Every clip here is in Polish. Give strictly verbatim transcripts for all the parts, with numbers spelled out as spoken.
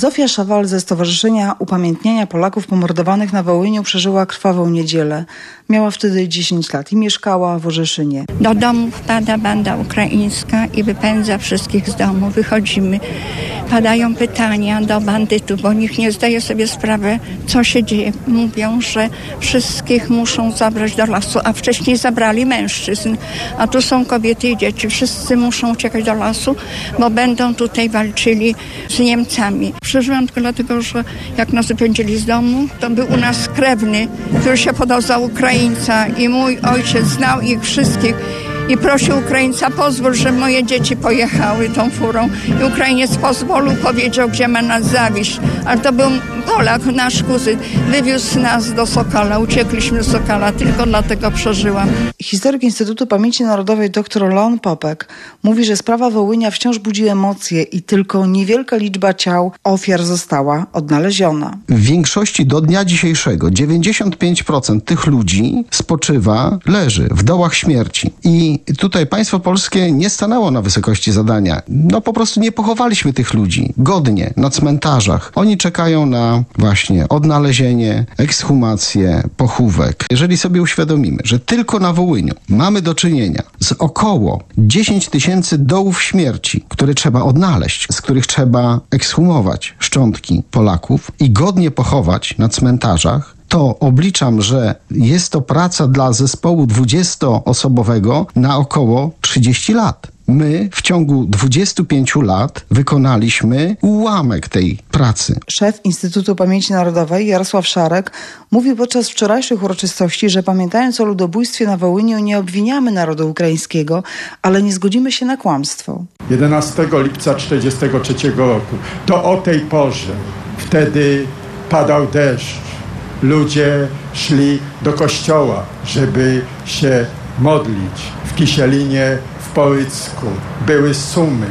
Zofia Szawal ze Stowarzyszenia Upamiętniania Polaków Pomordowanych na Wołyniu przeżyła krwawą niedzielę. Miała wtedy dziesięć lat i mieszkała w Orzeszynie. Do domu wpada banda ukraińska i wypędza wszystkich z domu. Wychodzimy. Padają pytania do bandytów, bo nikt nie zdaje sobie sprawy, co się dzieje. Mówią, że wszystkich muszą zabrać do lasu, a wcześniej zabrali mężczyzn. A tu są kobiety i dzieci. Wszyscy muszą uciekać do lasu, bo będą tutaj walczyli z Niemcami. Przeżyłam tylko dlatego, że jak nas wypędzili z domu, to był u nas krewny, który się podał za Ukraińca i mój ojciec znał ich wszystkich. I prosił Ukraińca, pozwól, że moje dzieci pojechały tą furą. I Ukrainiec pozwolił, powiedział, gdzie ma nas zawieźć. Ale to był Polak, nasz kuzyn. Wywiózł nas do Sokala. Uciekliśmy do Sokala, tylko dlatego przeżyłam. Historyk Instytutu Pamięci Narodowej dr Leon Popek mówi, że sprawa Wołynia wciąż budzi emocje i tylko niewielka liczba ciał ofiar została odnaleziona. W większości do dnia dzisiejszego dziewięćdziesiąt pięć procent tych ludzi spoczywa, leży w dołach śmierci. I I tutaj państwo polskie nie stanęło na wysokości zadania. No po prostu nie pochowaliśmy tych ludzi godnie na cmentarzach. Oni czekają na właśnie odnalezienie, ekshumację, pochówek. Jeżeli sobie uświadomimy, że tylko na Wołyniu mamy do czynienia z około dziesięć tysięcy dołów śmierci, które trzeba odnaleźć, z których trzeba ekshumować szczątki Polaków i godnie pochować na cmentarzach, to obliczam, że jest to praca dla zespołu dwudziestoosobowego na około trzydzieści lat. My w ciągu dwudziestu pięciu lat wykonaliśmy ułamek tej pracy. Szef Instytutu Pamięci Narodowej Jarosław Szarek mówił podczas wczorajszych uroczystości, że pamiętając o ludobójstwie na Wołyniu nie obwiniamy narodu ukraińskiego, ale nie zgodzimy się na kłamstwo. jedenastego lipca tysiąc dziewięćset trzydziestego trzeciego roku, to o tej porze, wtedy padał deszcz. Ludzie szli do kościoła, żeby się modlić. W Kisielinie, w Połycku były sumy.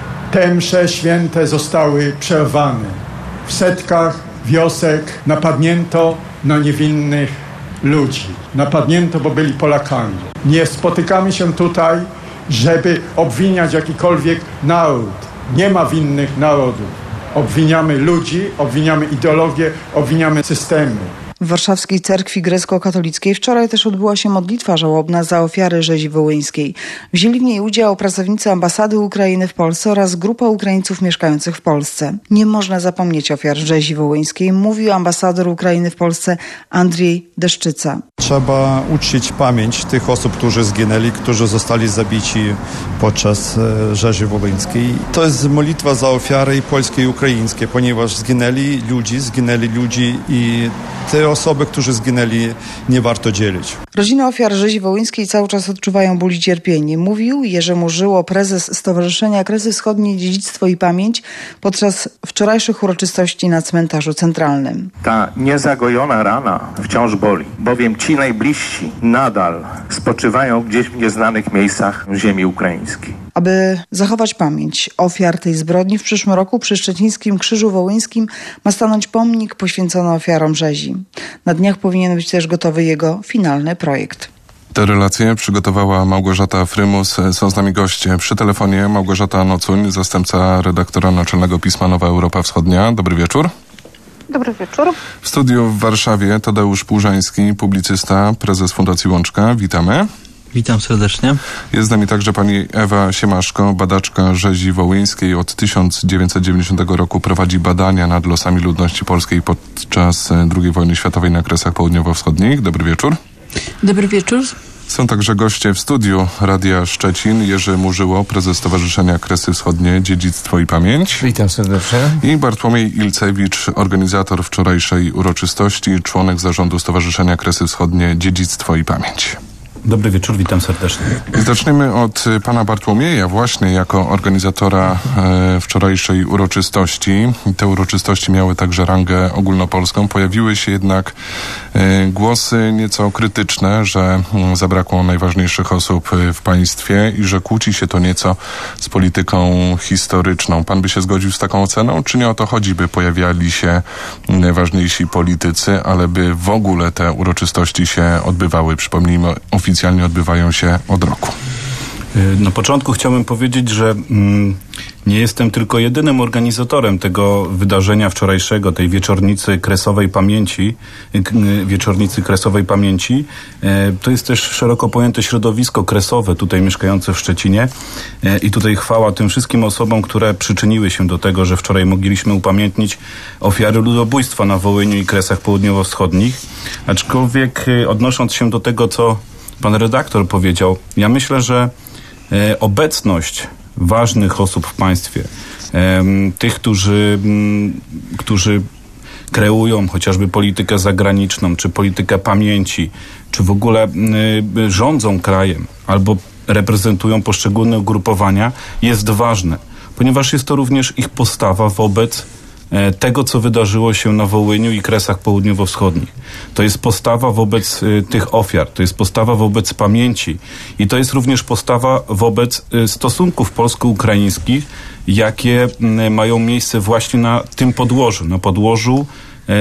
Te msze święte zostały przerwane. W setkach wiosek napadnięto na niewinnych ludzi. Napadnięto, bo byli Polakami. Nie spotykamy się tutaj, żeby obwiniać jakikolwiek naród. Nie ma winnych narodów. Obwiniamy ludzi, obwiniamy ideologię, obwiniamy systemy. W warszawskiej cerkwi grecko-katolickiej wczoraj też odbyła się modlitwa żałobna za ofiary rzezi wołyńskiej. Wzięli w niej udział pracownicy ambasady Ukrainy w Polsce oraz grupa Ukraińców mieszkających w Polsce. Nie można zapomnieć ofiar rzezi wołyńskiej, mówił ambasador Ukrainy w Polsce Andrzej Deszczyca. Trzeba uczcić pamięć tych osób, którzy zginęli, którzy zostali zabici podczas rzezi wołyńskiej. To jest modlitwa za ofiary polskie i ukraińskie, ponieważ zginęli ludzi, zginęli ludzi i te osoby, którzy zginęli, nie warto dzielić. Rodziny ofiar rzezi wołyńskiej cały czas odczuwają ból i cierpienie. Mówił Jerzy Murzyło, prezes Stowarzyszenia Kresy Wschodnie, Dziedzictwo i Pamięć podczas wczorajszych uroczystości na cmentarzu centralnym. Ta niezagojona rana wciąż boli, bowiem ci najbliżsi nadal spoczywają gdzieś w nieznanych miejscach ziemi ukraińskiej. Aby zachować pamięć ofiar tej zbrodni, w przyszłym roku przy Szczecińskim Krzyżu Wołyńskim ma stanąć pomnik poświęcony ofiarom rzezi. Na dniach powinien być też gotowy jego finalny projekt. Te relacje przygotowała Małgorzata Frymus. Są z nami goście przy telefonie. Małgorzata Nocuń, zastępca redaktora naczelnego pisma Nowa Europa Wschodnia. Dobry wieczór. Dobry wieczór. W studiu w Warszawie Tadeusz Płużański, publicysta, prezes Fundacji Łączka. Witamy. Witam serdecznie. Jest z nami także pani Ewa Siemaszko, badaczka rzezi wołyńskiej. Od tysiąc dziewięćset dziewięćdziesiątego roku prowadzi badania nad losami ludności polskiej podczas drugiej wojny światowej na Kresach Południowo-Wschodnich. Dobry wieczór. Dobry wieczór. Są także goście w studiu Radia Szczecin. Jerzy Murzyło, prezes Stowarzyszenia Kresy Wschodnie, Dziedzictwo i Pamięć. Witam serdecznie. I Bartłomiej Ilcewicz, organizator wczorajszej uroczystości, członek zarządu Stowarzyszenia Kresy Wschodnie, Dziedzictwo i Pamięć. Dobry wieczór, witam serdecznie. Zaczniemy od pana Bartłomieja właśnie jako organizatora e, wczorajszej uroczystości. Te uroczystości miały także rangę ogólnopolską. Pojawiły się jednak e, głosy nieco krytyczne, że m, zabrakło najważniejszych osób w państwie i że kłóci się to nieco z polityką historyczną. Pan by się zgodził z taką oceną? Czy nie o to chodzi, by pojawiali się najważniejsi politycy, ale by w ogóle te uroczystości się odbywały? Przypomnijmy, oficjalnie odbywają się od roku. Na początku chciałbym powiedzieć, że mm, nie jestem tylko jedynym organizatorem tego wydarzenia wczorajszego, tej wieczornicy kresowej pamięci, wieczornicy kresowej pamięci. E, to jest też szeroko pojęte środowisko kresowe tutaj mieszkające w Szczecinie e, i tutaj chwała tym wszystkim osobom, które przyczyniły się do tego, że wczoraj mogliśmy upamiętnić ofiary ludobójstwa na Wołyniu i Kresach Południowo-Wschodnich. Aczkolwiek e, odnosząc się do tego, co pan redaktor powiedział, ja myślę, że e, obecność ważnych osób w państwie, e, tych, którzy, m, którzy kreują chociażby politykę zagraniczną, czy politykę pamięci, czy w ogóle y, rządzą krajem, albo reprezentują poszczególne ugrupowania, jest ważne, ponieważ jest to również ich postawa wobec tego, co wydarzyło się na Wołyniu i Kresach Południowo-Wschodnich. To jest postawa wobec y, tych ofiar, to jest postawa wobec pamięci i to jest również postawa wobec y, stosunków polsko-ukraińskich, jakie y, mają miejsce właśnie na tym podłożu, na podłożu y,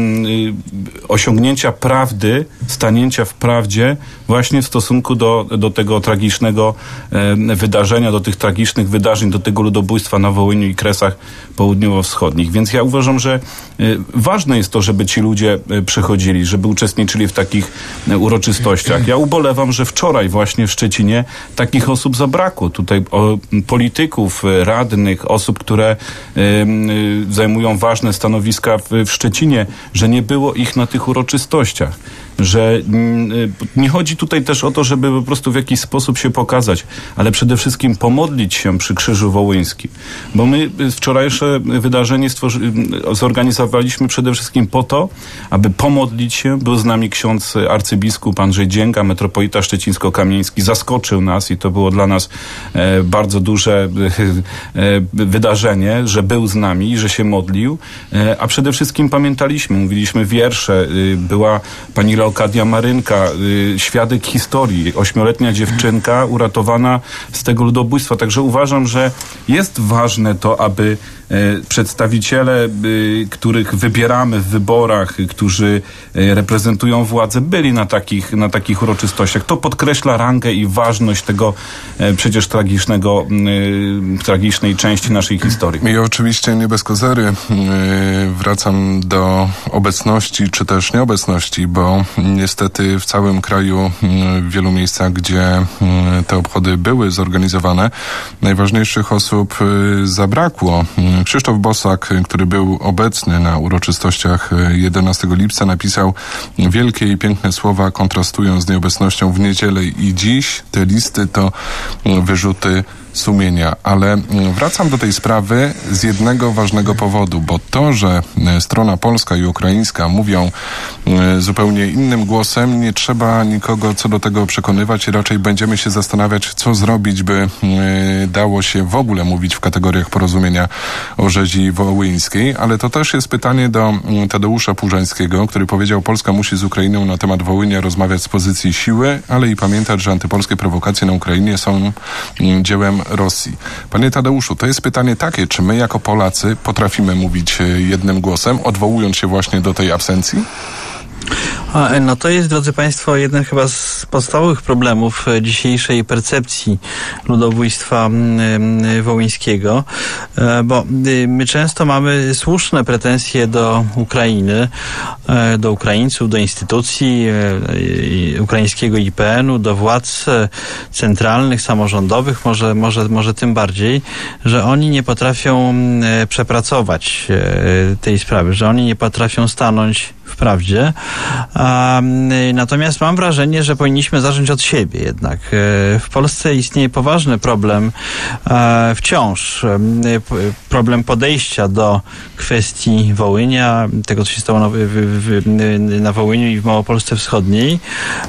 y, osiągnięcia prawdy, stanięcia w prawdzie właśnie w stosunku do, do tego tragicznego y, wydarzenia, do tych tragicznych wydarzeń, do tego ludobójstwa na Wołyniu i Kresach Południowo-Wschodnich. Więc ja uważam, że y, ważne jest to, żeby ci ludzie y, przychodzili, żeby uczestniczyli w takich y, uroczystościach. Ja ubolewam, że wczoraj właśnie w Szczecinie takich osób zabrakło. Tutaj o, polityków, y, radnych, osób, które y, y, zajmują ważne stanowiska w, w Szczecinie, że nie było ich na tych uroczystościach. Że nie chodzi tutaj też o to, żeby po prostu w jakiś sposób się pokazać, ale przede wszystkim pomodlić się przy Krzyżu Wołyńskim. Bo my wczorajsze wydarzenie stworzy- zorganizowaliśmy przede wszystkim po to, aby pomodlić się. Był z nami ksiądz arcybiskup Andrzej Dzięga, metropolita szczecińsko-kamieński. Zaskoczył nas i to było dla nas e, bardzo duże e, wydarzenie, że był z nami i że się modlił. E, a przede wszystkim pamiętaliśmy, mówiliśmy wiersze. E, była pani Leokadia Marynka, y, świadek historii, ośmioletnia dziewczynka uratowana z tego ludobójstwa. Także uważam, że jest ważne to, aby y, przedstawiciele, y, których wybieramy w wyborach, y, którzy y, reprezentują władzę, byli na takich, na takich uroczystościach. To podkreśla rangę i ważność tego y, przecież tragicznego, y, tragicznej części naszej historii. I oczywiście nie bez kozery y, wracam do obecności, czy też nieobecności, bo niestety w całym kraju, w wielu miejscach, gdzie te obchody były zorganizowane, najważniejszych osób zabrakło. Krzysztof Bosak, który był obecny na uroczystościach jedenastego lipca, napisał wielkie i piękne słowa, kontrastują z nieobecnością w niedzielę i dziś. Te listy to wyrzuty sumienia, ale wracam do tej sprawy z jednego ważnego powodu, bo to, że strona polska i ukraińska mówią zupełnie innym głosem, nie trzeba nikogo co do tego przekonywać i raczej będziemy się zastanawiać, co zrobić, by dało się w ogóle mówić w kategoriach porozumienia o rzezi wołyńskiej, ale to też jest pytanie do Tadeusza Płużańskiego, który powiedział: Polska musi z Ukrainą na temat Wołynia rozmawiać z pozycji siły, ale i pamiętać, że antypolskie prowokacje na Ukrainie są dziełem Rosji. Panie Tadeuszu, to jest pytanie takie, czy my jako Polacy potrafimy mówić jednym głosem, odwołując się właśnie do tej absencji? No to jest, drodzy Państwo, jeden chyba z podstawowych problemów dzisiejszej percepcji ludobójstwa wołyńskiego, bo my często mamy słuszne pretensje do Ukrainy, do Ukraińców, do instytucji ukraińskiego I P N u, do władz centralnych, samorządowych, może, może, może tym bardziej, że oni nie potrafią przepracować tej sprawy, że oni nie potrafią stanąć w prawdzie. Natomiast mam wrażenie, że powinniśmy zacząć od siebie jednak. W Polsce istnieje poważny problem wciąż. Problem podejścia do kwestii Wołynia, tego, co się stało na, w, w, na Wołyniu i w Małopolsce Wschodniej.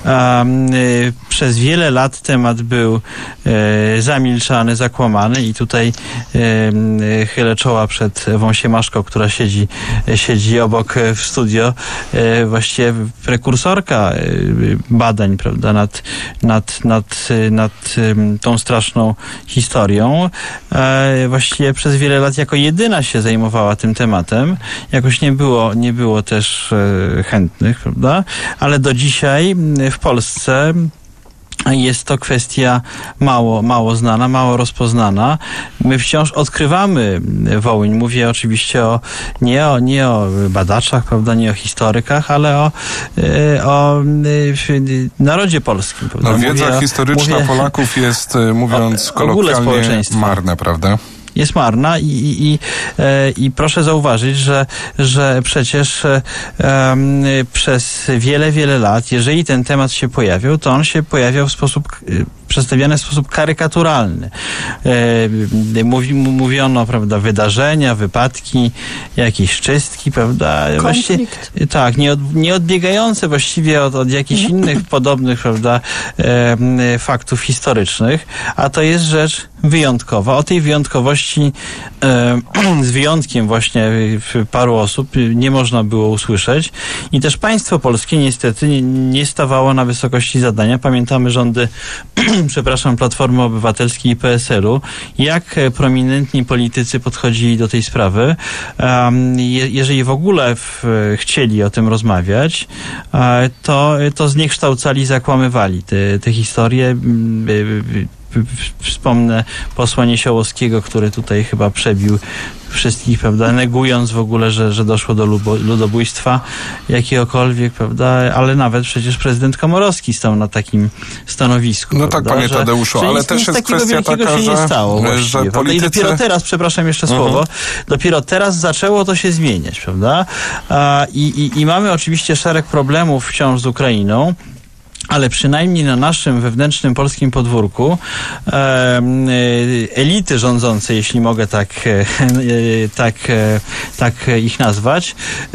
Przez wiele lat temat był zamilczany, zakłamany i tutaj chylę czoła przed Ewą Siemaszko, która siedzi, siedzi obok w studio, właściwie prekursorka badań, prawda, nad, nad, nad, nad tą straszną historią. Właściwie przez wiele lat jako jedyna się zajmowała tym tematem. Jakoś nie było, nie było też chętnych, prawda? Ale do dzisiaj w Polsce Jest to kwestia mało, mało znana, mało rozpoznana. My wciąż odkrywamy Wołyń. Mówię oczywiście o, nie, o, nie o badaczach, prawda, nie o historykach, ale o, o narodzie polskim. Prawda? No, wiedza mówię, historyczna mówię, Polaków jest, mówiąc o, kolokwialnie, marna, prawda? Jest marna i, i, i, i proszę zauważyć, że, że przecież um, przez wiele, wiele lat, jeżeli ten temat się pojawiał, to on się pojawiał w sposób, przedstawiany w sposób karykaturalny. E, mówi, mówiono, prawda, wydarzenia, wypadki, jakieś czystki, prawda? Konflikt. Właściwie, tak, nie, od, nie odbiegające właściwie od, od jakichś mhm. innych podobnych, prawda, e, faktów historycznych, a to jest rzecz wyjątkowa. O tej wyjątkowości e, z wyjątkiem właśnie paru osób nie można było usłyszeć i też państwo polskie niestety nie, nie stawało na wysokości zadania. Pamiętamy rządy przepraszam, Platformy Obywatelskiej i P S L u, jak prominentni politycy podchodzili do tej sprawy. Um, je, jeżeli w ogóle w, chcieli o tym rozmawiać, to, to zniekształcali, zakłamywali te, te historie. Wspomnę posła Niesiołowskiego, który tutaj chyba przebił wszystkich, prawda, negując w ogóle, że, że doszło do ludobójstwa jakiegokolwiek, prawda, ale nawet przecież prezydent Komorowski stał na takim stanowisku. No prawda, tak, panie że, Tadeuszu, ale też jest kwestia taka, się że, nie stało że politycy... I dopiero teraz, przepraszam jeszcze uh-huh. słowo, dopiero teraz zaczęło to się zmieniać, prawda, A, i, i, i mamy oczywiście szereg problemów wciąż z Ukrainą, ale przynajmniej na naszym wewnętrznym polskim podwórku e, elity rządzące, jeśli mogę tak, e, tak, e, tak ich nazwać,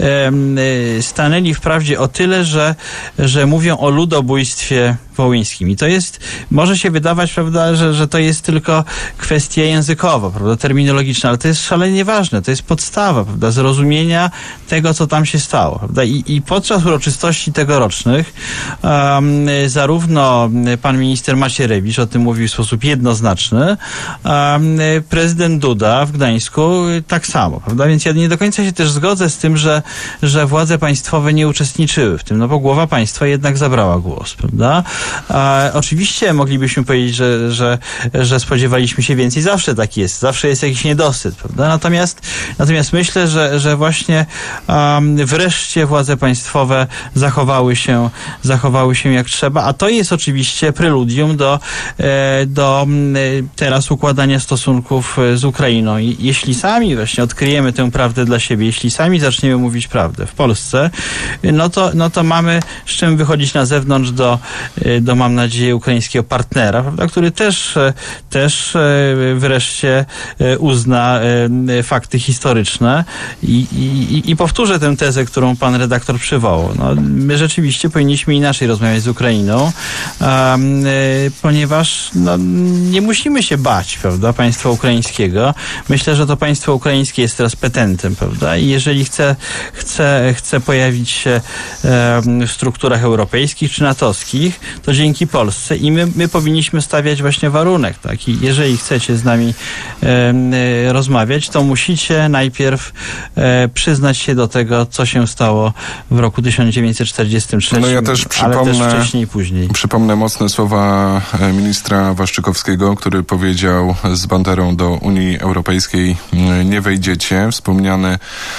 e, stanęli wprawdzie o tyle, że, że mówią o ludobójstwie wołyńskim. I to jest, może się wydawać, prawda, że, że to jest tylko kwestia językowa, prawda, terminologiczna, ale to jest szalenie ważne, to jest podstawa, prawda, zrozumienia tego, co tam się stało, prawda. I, i podczas uroczystości tegorocznych um, zarówno pan minister Macierewicz o tym mówił w sposób jednoznaczny, um, prezydent Duda w Gdańsku tak samo, prawda, więc ja nie do końca się też zgodzę z tym, że, że władze państwowe nie uczestniczyły w tym, no bo głowa państwa jednak zabrała głos, prawda. A oczywiście moglibyśmy powiedzieć, że, że, że spodziewaliśmy się więcej. Zawsze tak jest. Zawsze jest jakiś niedosyt, prawda? Natomiast, natomiast myślę, że, że właśnie um, wreszcie władze państwowe zachowały się, zachowały się jak trzeba, a to jest oczywiście preludium do, e, do e, teraz układania stosunków z Ukrainą. I jeśli sami właśnie odkryjemy tę prawdę dla siebie, jeśli sami zaczniemy mówić prawdę w Polsce, no to, no to mamy z czym wychodzić na zewnątrz do do, mam nadzieję, ukraińskiego partnera, prawda, który też, też wreszcie uzna fakty historyczne i, i, i powtórzę tę tezę, którą pan redaktor przywołał. No, my rzeczywiście powinniśmy inaczej rozmawiać z Ukrainą, um, ponieważ no, nie musimy się bać, prawda, państwa ukraińskiego. Myślę, że to państwo ukraińskie jest teraz petentem, prawda, i jeżeli chce, chce, chce pojawić się um, w strukturach europejskich czy natowskich, to dzięki Polsce i my, my powinniśmy stawiać właśnie warunek, tak? I jeżeli chcecie z nami e, e, rozmawiać, to musicie najpierw e, przyznać się do tego, co się stało w roku tysiąc dziewięćset czterdziestym trzecim, no ja też przypomnę, ale też wcześniej i później. Przypomnę mocne słowa ministra Waszczykowskiego, który powiedział z banderą do Unii Europejskiej nie wejdziecie. Wspomniany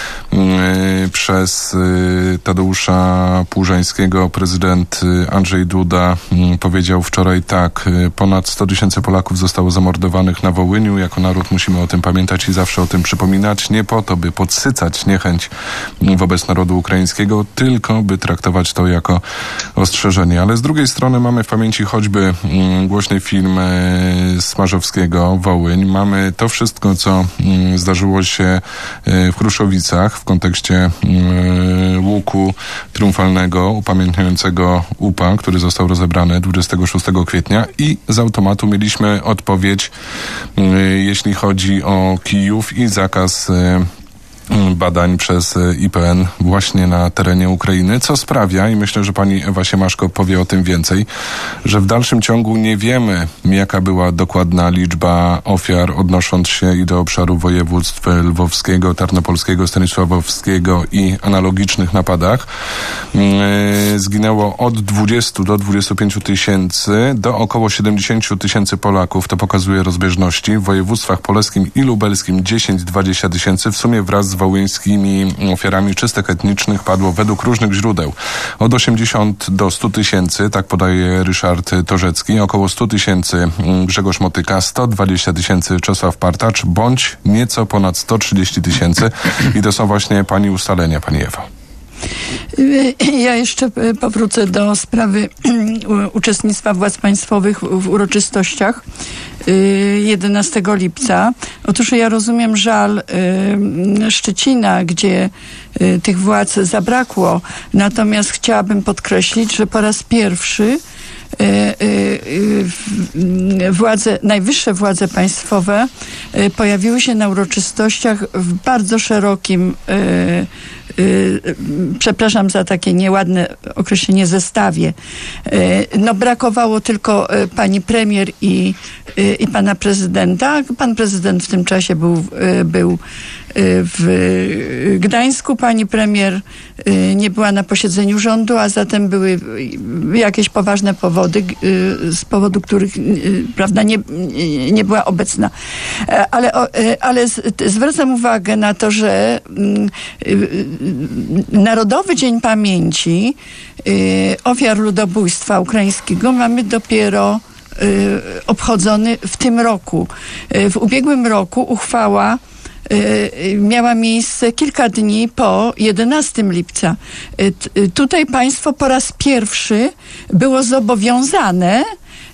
przez Tadeusza Płużańskiego prezydent Andrzej Duda powiedział wczoraj tak, ponad sto tysięcy Polaków zostało zamordowanych na Wołyniu. Jako naród musimy o tym pamiętać i zawsze o tym przypominać. Nie po to, by podsycać niechęć wobec narodu ukraińskiego, tylko by traktować to jako ostrzeżenie. Ale z drugiej strony mamy w pamięci choćby głośny film Smarzowskiego, Wołyń. Mamy to wszystko, co zdarzyło się w Kruszowicach w kontekście łuku triumfalnego upamiętniającego U P A, który został rozebrany dwudziestego szóstego kwietnia i z automatu mieliśmy odpowiedź, jeśli chodzi o Kijów i zakaz badań przez I P N właśnie na terenie Ukrainy, co sprawia, i myślę, że pani Ewa Siemaszko powie o tym więcej, że w dalszym ciągu nie wiemy, jaka była dokładna liczba ofiar, odnosząc się i do obszaru województw lwowskiego, tarnopolskiego, stanisławowskiego i analogicznych napadach. Zginęło od dwudziestu do dwudziestu pięciu tysięcy do około siedemdziesięciu tysięcy Polaków. To pokazuje rozbieżności. W województwach polskim i lubelskim dziesięć do dwudziestu tysięcy. W sumie wraz z wołyńskimi ofiarami czystek etnicznych padło według różnych źródeł od osiemdziesięciu do stu tysięcy, tak podaje Ryszard Torzecki, około stu tysięcy Grzegorz Motyka, sto dwadzieścia tysięcy Czesław Partacz, bądź nieco ponad sto trzydzieści tysięcy. I to są właśnie pani ustalenia, pani Ewo. Ja jeszcze powrócę do sprawy uczestnictwa władz państwowych w uroczystościach jedenastego lipca. Otóż ja rozumiem żal Szczecina, gdzie tych władz zabrakło, natomiast chciałabym podkreślić, że po raz pierwszy władze, najwyższe władze państwowe pojawiły się na uroczystościach w bardzo szerokim, przepraszam za takie nieładne określenie, zestawie. No brakowało tylko pani premier i, i pana prezydenta. Pan prezydent w tym czasie był, był w Gdańsku, pani premier nie była na posiedzeniu rządu, a zatem były jakieś poważne powody, z powodu których, prawda, nie, nie była obecna. Ale, ale zwracam uwagę na to, że Narodowy Dzień Pamięci ofiar ludobójstwa ukraińskiego mamy dopiero obchodzony w tym roku. W ubiegłym roku uchwała miała miejsce kilka dni po jedenastego lipca. Tutaj państwo po raz pierwszy było zobowiązane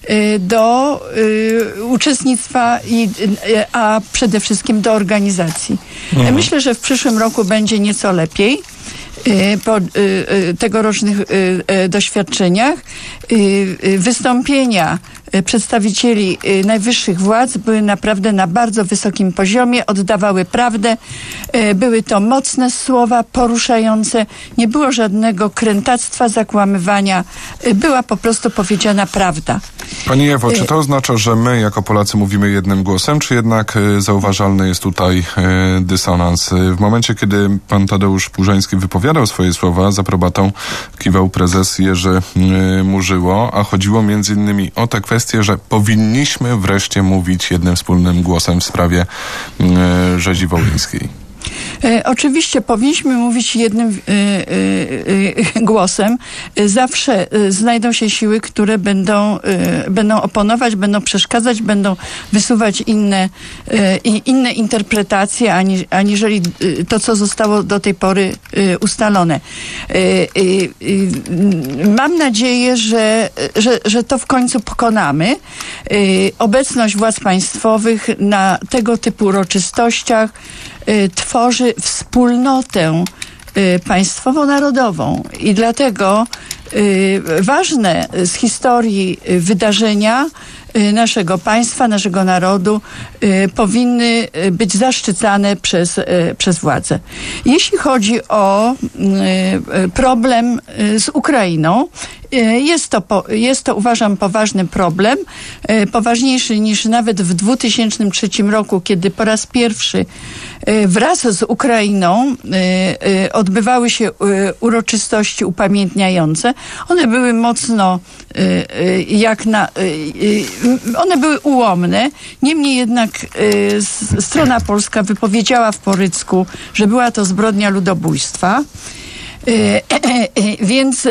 do uczestnictwa, i, a przede wszystkim do organizacji. Mhm. Myślę, że w przyszłym roku będzie nieco lepiej po tegorocznych doświadczeniach. Wystąpienia przedstawicieli najwyższych władz były naprawdę na bardzo wysokim poziomie, oddawały prawdę. Były to mocne słowa, poruszające. Nie było żadnego krętactwa, zakłamywania. Była po prostu powiedziana prawda. Pani Ewo, czy to oznacza, że my jako Polacy mówimy jednym głosem, czy jednak zauważalny jest tutaj dysonans? W momencie, kiedy pan Tadeusz Płużański wypowiadał swoje słowa, z aprobatą kiwał prezes Jerzy Murzyło, a chodziło między innymi o tę kwestię, że powinniśmy wreszcie mówić jednym wspólnym głosem w sprawie rzezi wołyńskiej. E, oczywiście powinniśmy mówić jednym e, e, głosem. E, zawsze e, znajdą się siły, które będą, e, będą oponować, będą przeszkadzać, będą wysuwać inne, e, inne interpretacje, ani, aniżeli to, co zostało do tej pory e, ustalone. E, e, e, mam nadzieję, że, że, że to w końcu pokonamy. E, obecność władz państwowych na tego typu uroczystościach tworzy wspólnotę państwowo-narodową i dlatego ważne z historii wydarzenia naszego państwa, naszego narodu powinny być zaszczycane przez, przez władze. Jeśli chodzi o problem z Ukrainą, jest to, jest to, uważam, poważny problem, poważniejszy niż nawet w dwa tysiące trzecim roku, kiedy po raz pierwszy wraz z Ukrainą odbywały się uroczystości upamiętniające. One były mocno jak na... One były ułomne, niemniej jednak strona polska wypowiedziała w Porycku, że była to zbrodnia ludobójstwa. Więc,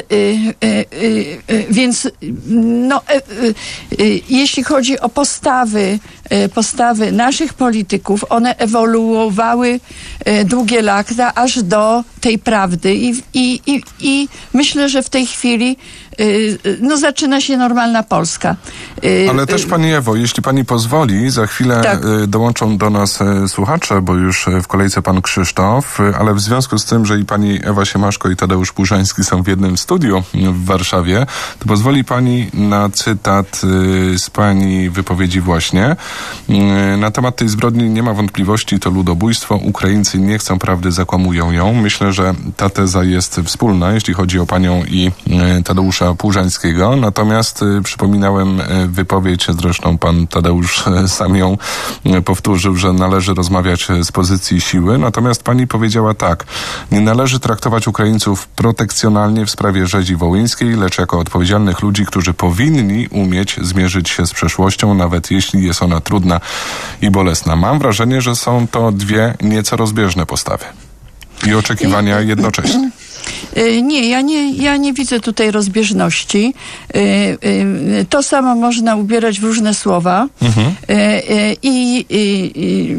więc no, jeśli chodzi o postawy, postawy naszych polityków, one ewoluowały długie lata aż do tej prawdy i, i, i, i myślę, że w tej chwili no, zaczyna się normalna Polska. Ale też pani Ewo, jeśli pani pozwoli, za chwilę tak. dołączą do nas słuchacze, bo już w kolejce pan Krzysztof, ale w związku z tym, że i pani Ewa Siemaszko i Tadeusz Płużański są w jednym studiu w Warszawie, to pozwoli pani na cytat z pani wypowiedzi właśnie. Na temat tej zbrodni nie ma wątpliwości, to ludobójstwo. Ukraińcy nie chcą prawdy, zakłamują ją. Myślę, że ta teza jest wspólna, jeśli chodzi o panią i Tadeusza Płużańskiego. Natomiast przypominałem wypowiedź, zresztą pan Tadeusz sam ją powtórzył, że należy rozmawiać z pozycji siły. Natomiast pani powiedziała tak: nie należy traktować Ukraińców protekcjonalnie w sprawie rzezi wołyńskiej, lecz jako odpowiedzialnych ludzi, którzy powinni umieć zmierzyć się z przeszłością, nawet jeśli jest ona trudna i bolesna. Mam wrażenie, że są to dwie nieco rozbieżne postawy i oczekiwania jednocześnie. Nie, ja nie, ja nie widzę tutaj rozbieżności. To samo można ubierać w różne słowa. Mhm. I, i,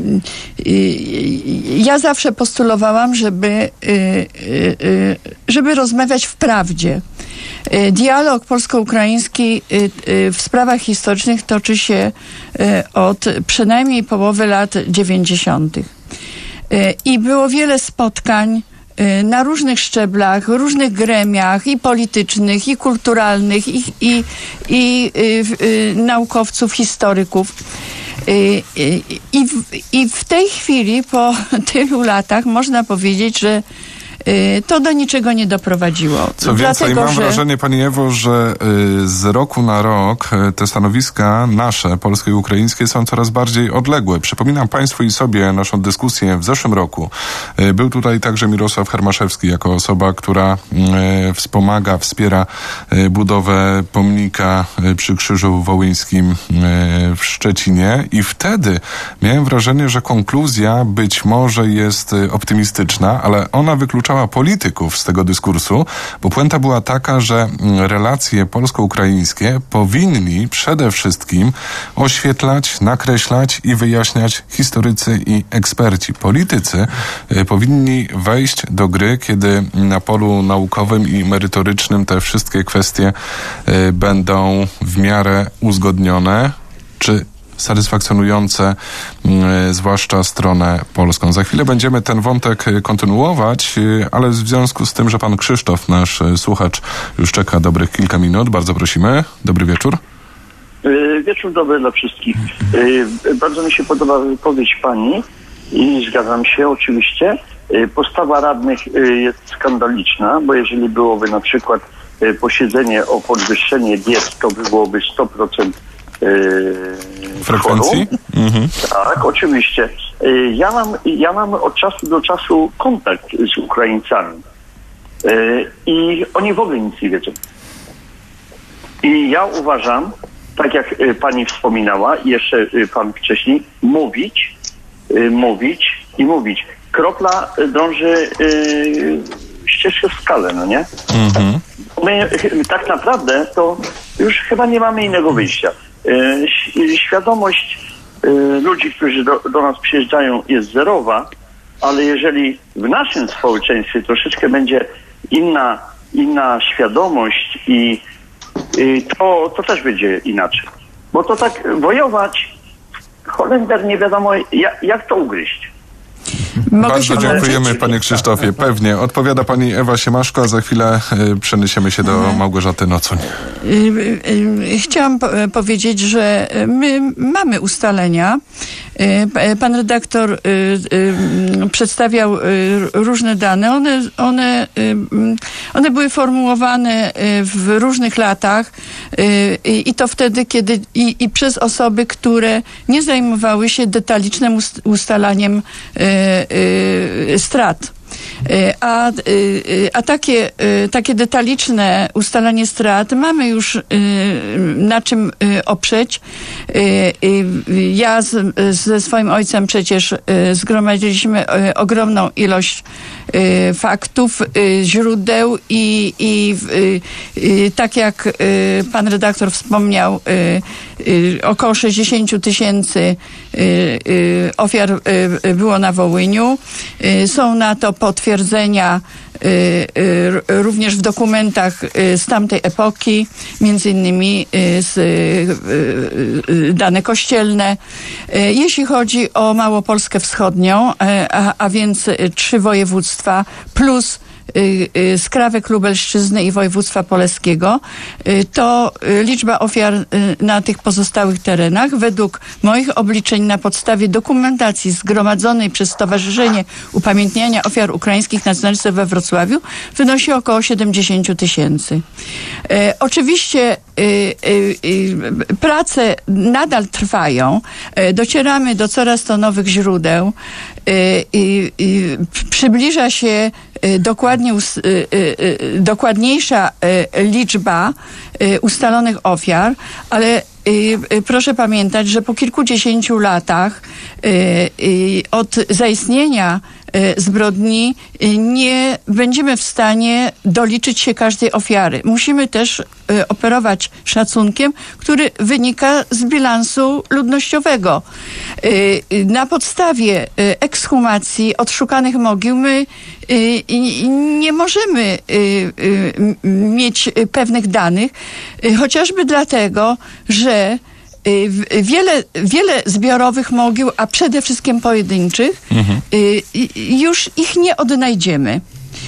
i ja zawsze postulowałam, żeby, żeby rozmawiać w prawdzie. Dialog polsko-ukraiński w sprawach historycznych toczy się od przynajmniej połowy lat dziewięćdziesiątych. I było wiele spotkań na różnych szczeblach, różnych gremiach i politycznych, i kulturalnych, i, i, i, i y, naukowców, historyków. Y, y, i, w, I w tej chwili, po tylu latach, można powiedzieć, że to do niczego nie doprowadziło. Co więcej, Dlatego, mam że... wrażenie, pani Ewo, że z roku na rok te stanowiska nasze, polskie i ukraińskie, są coraz bardziej odległe. Przypominam państwu i sobie naszą dyskusję w zeszłym roku. Był tutaj także Mirosław Hermaszewski jako osoba, która wspomaga, wspiera budowę pomnika przy Krzyżu Wołyńskim w Szczecinie i wtedy miałem wrażenie, że konkluzja być może jest optymistyczna, ale ona wyklucza polityków z tego dyskursu, bo puenta była taka, że relacje polsko-ukraińskie powinni przede wszystkim oświetlać, nakreślać i wyjaśniać historycy i eksperci. Politycy y, powinni wejść do gry, kiedy na polu naukowym i merytorycznym te wszystkie kwestie y, będą w miarę uzgodnione, czy satysfakcjonujące, y, zwłaszcza stronę polską. Za chwilę będziemy ten wątek kontynuować, y, ale w związku z tym, że pan Krzysztof, nasz y, słuchacz, już czeka dobrych kilka minut, bardzo prosimy. Dobry wieczór. Y, wieczór dobry dla wszystkich. Y, bardzo mi się podoba wypowiedź pani i zgadzam się oczywiście. Y, postawa radnych y, jest skandaliczna, bo jeżeli byłoby na przykład y, posiedzenie o podwyższenie diet, to byłoby sto procent Yy, frekwencji? Mhm. Tak, oczywiście. Yy, ja mam, ja mam od czasu do czasu kontakt z Ukraińcami yy, i oni w ogóle nic nie wiedzą. I ja uważam, tak jak yy, pani wspominała i jeszcze yy, pan wcześniej, mówić, yy, mówić i mówić. Kropla yy, drąży yy, ścieżkę w skalę, no nie? Mhm. My yy, tak naprawdę to już chyba nie mamy innego wyjścia. Świadomość ludzi, którzy do, do nas przyjeżdżają, jest zerowa, ale jeżeli w naszym społeczeństwie troszeczkę będzie inna, inna świadomość i, i to, to też będzie inaczej. Bo to tak wojować, Holender nie wiadomo jak, jak to ugryźć. Mogę Bardzo dziękujemy, panie Krzysztofie. Pewnie. Odpowiada pani Ewa Siemaszko, a za chwilę y, przeniesiemy się do Małgorzaty Nocuń. Chciałam po- powiedzieć, że my mamy ustalenia. Pan redaktor y, y, przedstawiał y, różne dane. One, one, y, one były formułowane w różnych latach y, i to wtedy, kiedy i, i przez osoby, które nie zajmowały się detalicznym ust- ustalaniem y, y, strat. A, a takie, takie detaliczne ustalanie strat mamy już na czym oprzeć. Ja z, ze swoim ojcem przecież zgromadziliśmy ogromną ilość faktów, źródeł i, i, i tak jak pan redaktor wspomniał, około sześćdziesiąt tysięcy ofiar było na Wołyniu. Są na to potwierdzenia również w dokumentach z tamtej epoki, między innymi z dane kościelne. Jeśli chodzi o Małopolskę Wschodnią, a, a więc trzy województwa, województwa plus skrawek Lubelszczyzny i województwa poleskiego, to liczba ofiar na tych pozostałych terenach według moich obliczeń na podstawie dokumentacji zgromadzonej przez Stowarzyszenie Upamiętniania Ofiar Ukraińskich na Znalce we Wrocławiu wynosi około siedemdziesiąt tysięcy. E, oczywiście e, e, prace nadal trwają. E, docieramy do coraz to nowych źródeł. E, e, e, przybliża się dokładnie, dokładniejsza liczba ustalonych ofiar, ale proszę pamiętać, że po kilkudziesięciu latach od zaistnienia zbrodni nie będziemy w stanie doliczyć się każdej ofiary. Musimy też operować szacunkiem, który wynika z bilansu ludnościowego. Na podstawie ekshumacji odszukanych mogił my nie możemy mieć pewnych danych, chociażby dlatego, że wiele, wiele zbiorowych mogił, a przede wszystkim pojedynczych, mhm. już ich nie odnajdziemy.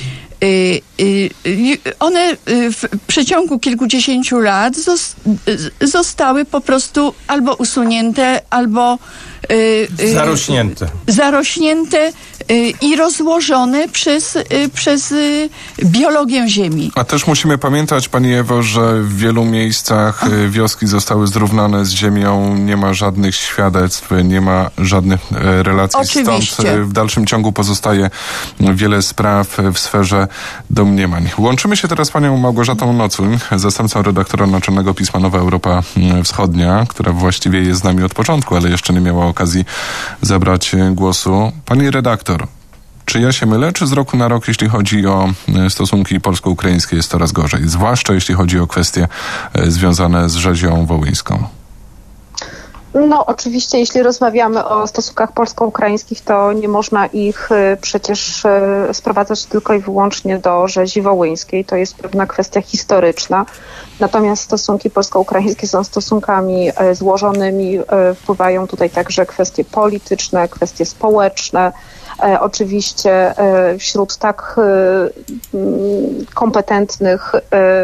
One w przeciągu kilkudziesięciu lat zostały po prostu albo usunięte, albo zarośnięte. zarośnięte i rozłożone przez, przez biologię ziemi. A też musimy pamiętać, pani Ewo, że w wielu miejscach wioski zostały zrównane z ziemią, nie ma żadnych świadectw, nie ma żadnych relacji. Oczywiście. Stąd w dalszym ciągu pozostaje wiele spraw w sferze domniemań. Łączymy się teraz z panią Małgorzatą Nocuń, zastępcą redaktora naczelnego pisma Nowa Europa Wschodnia, która właściwie jest z nami od początku, ale jeszcze nie miała okazji zabrać głosu. Pani redaktor, czy ja się mylę, czy z roku na rok, jeśli chodzi o stosunki polsko-ukraińskie, jest coraz gorzej? Zwłaszcza jeśli chodzi o kwestie związane z rzezią wołyńską. No oczywiście, jeśli rozmawiamy o stosunkach polsko-ukraińskich, to nie można ich przecież sprowadzać tylko i wyłącznie do rzezi wołyńskiej. To jest pewna kwestia historyczna. Natomiast stosunki polsko-ukraińskie są stosunkami złożonymi. Wpływają tutaj także kwestie polityczne, kwestie społeczne. Oczywiście wśród tak kompetentnych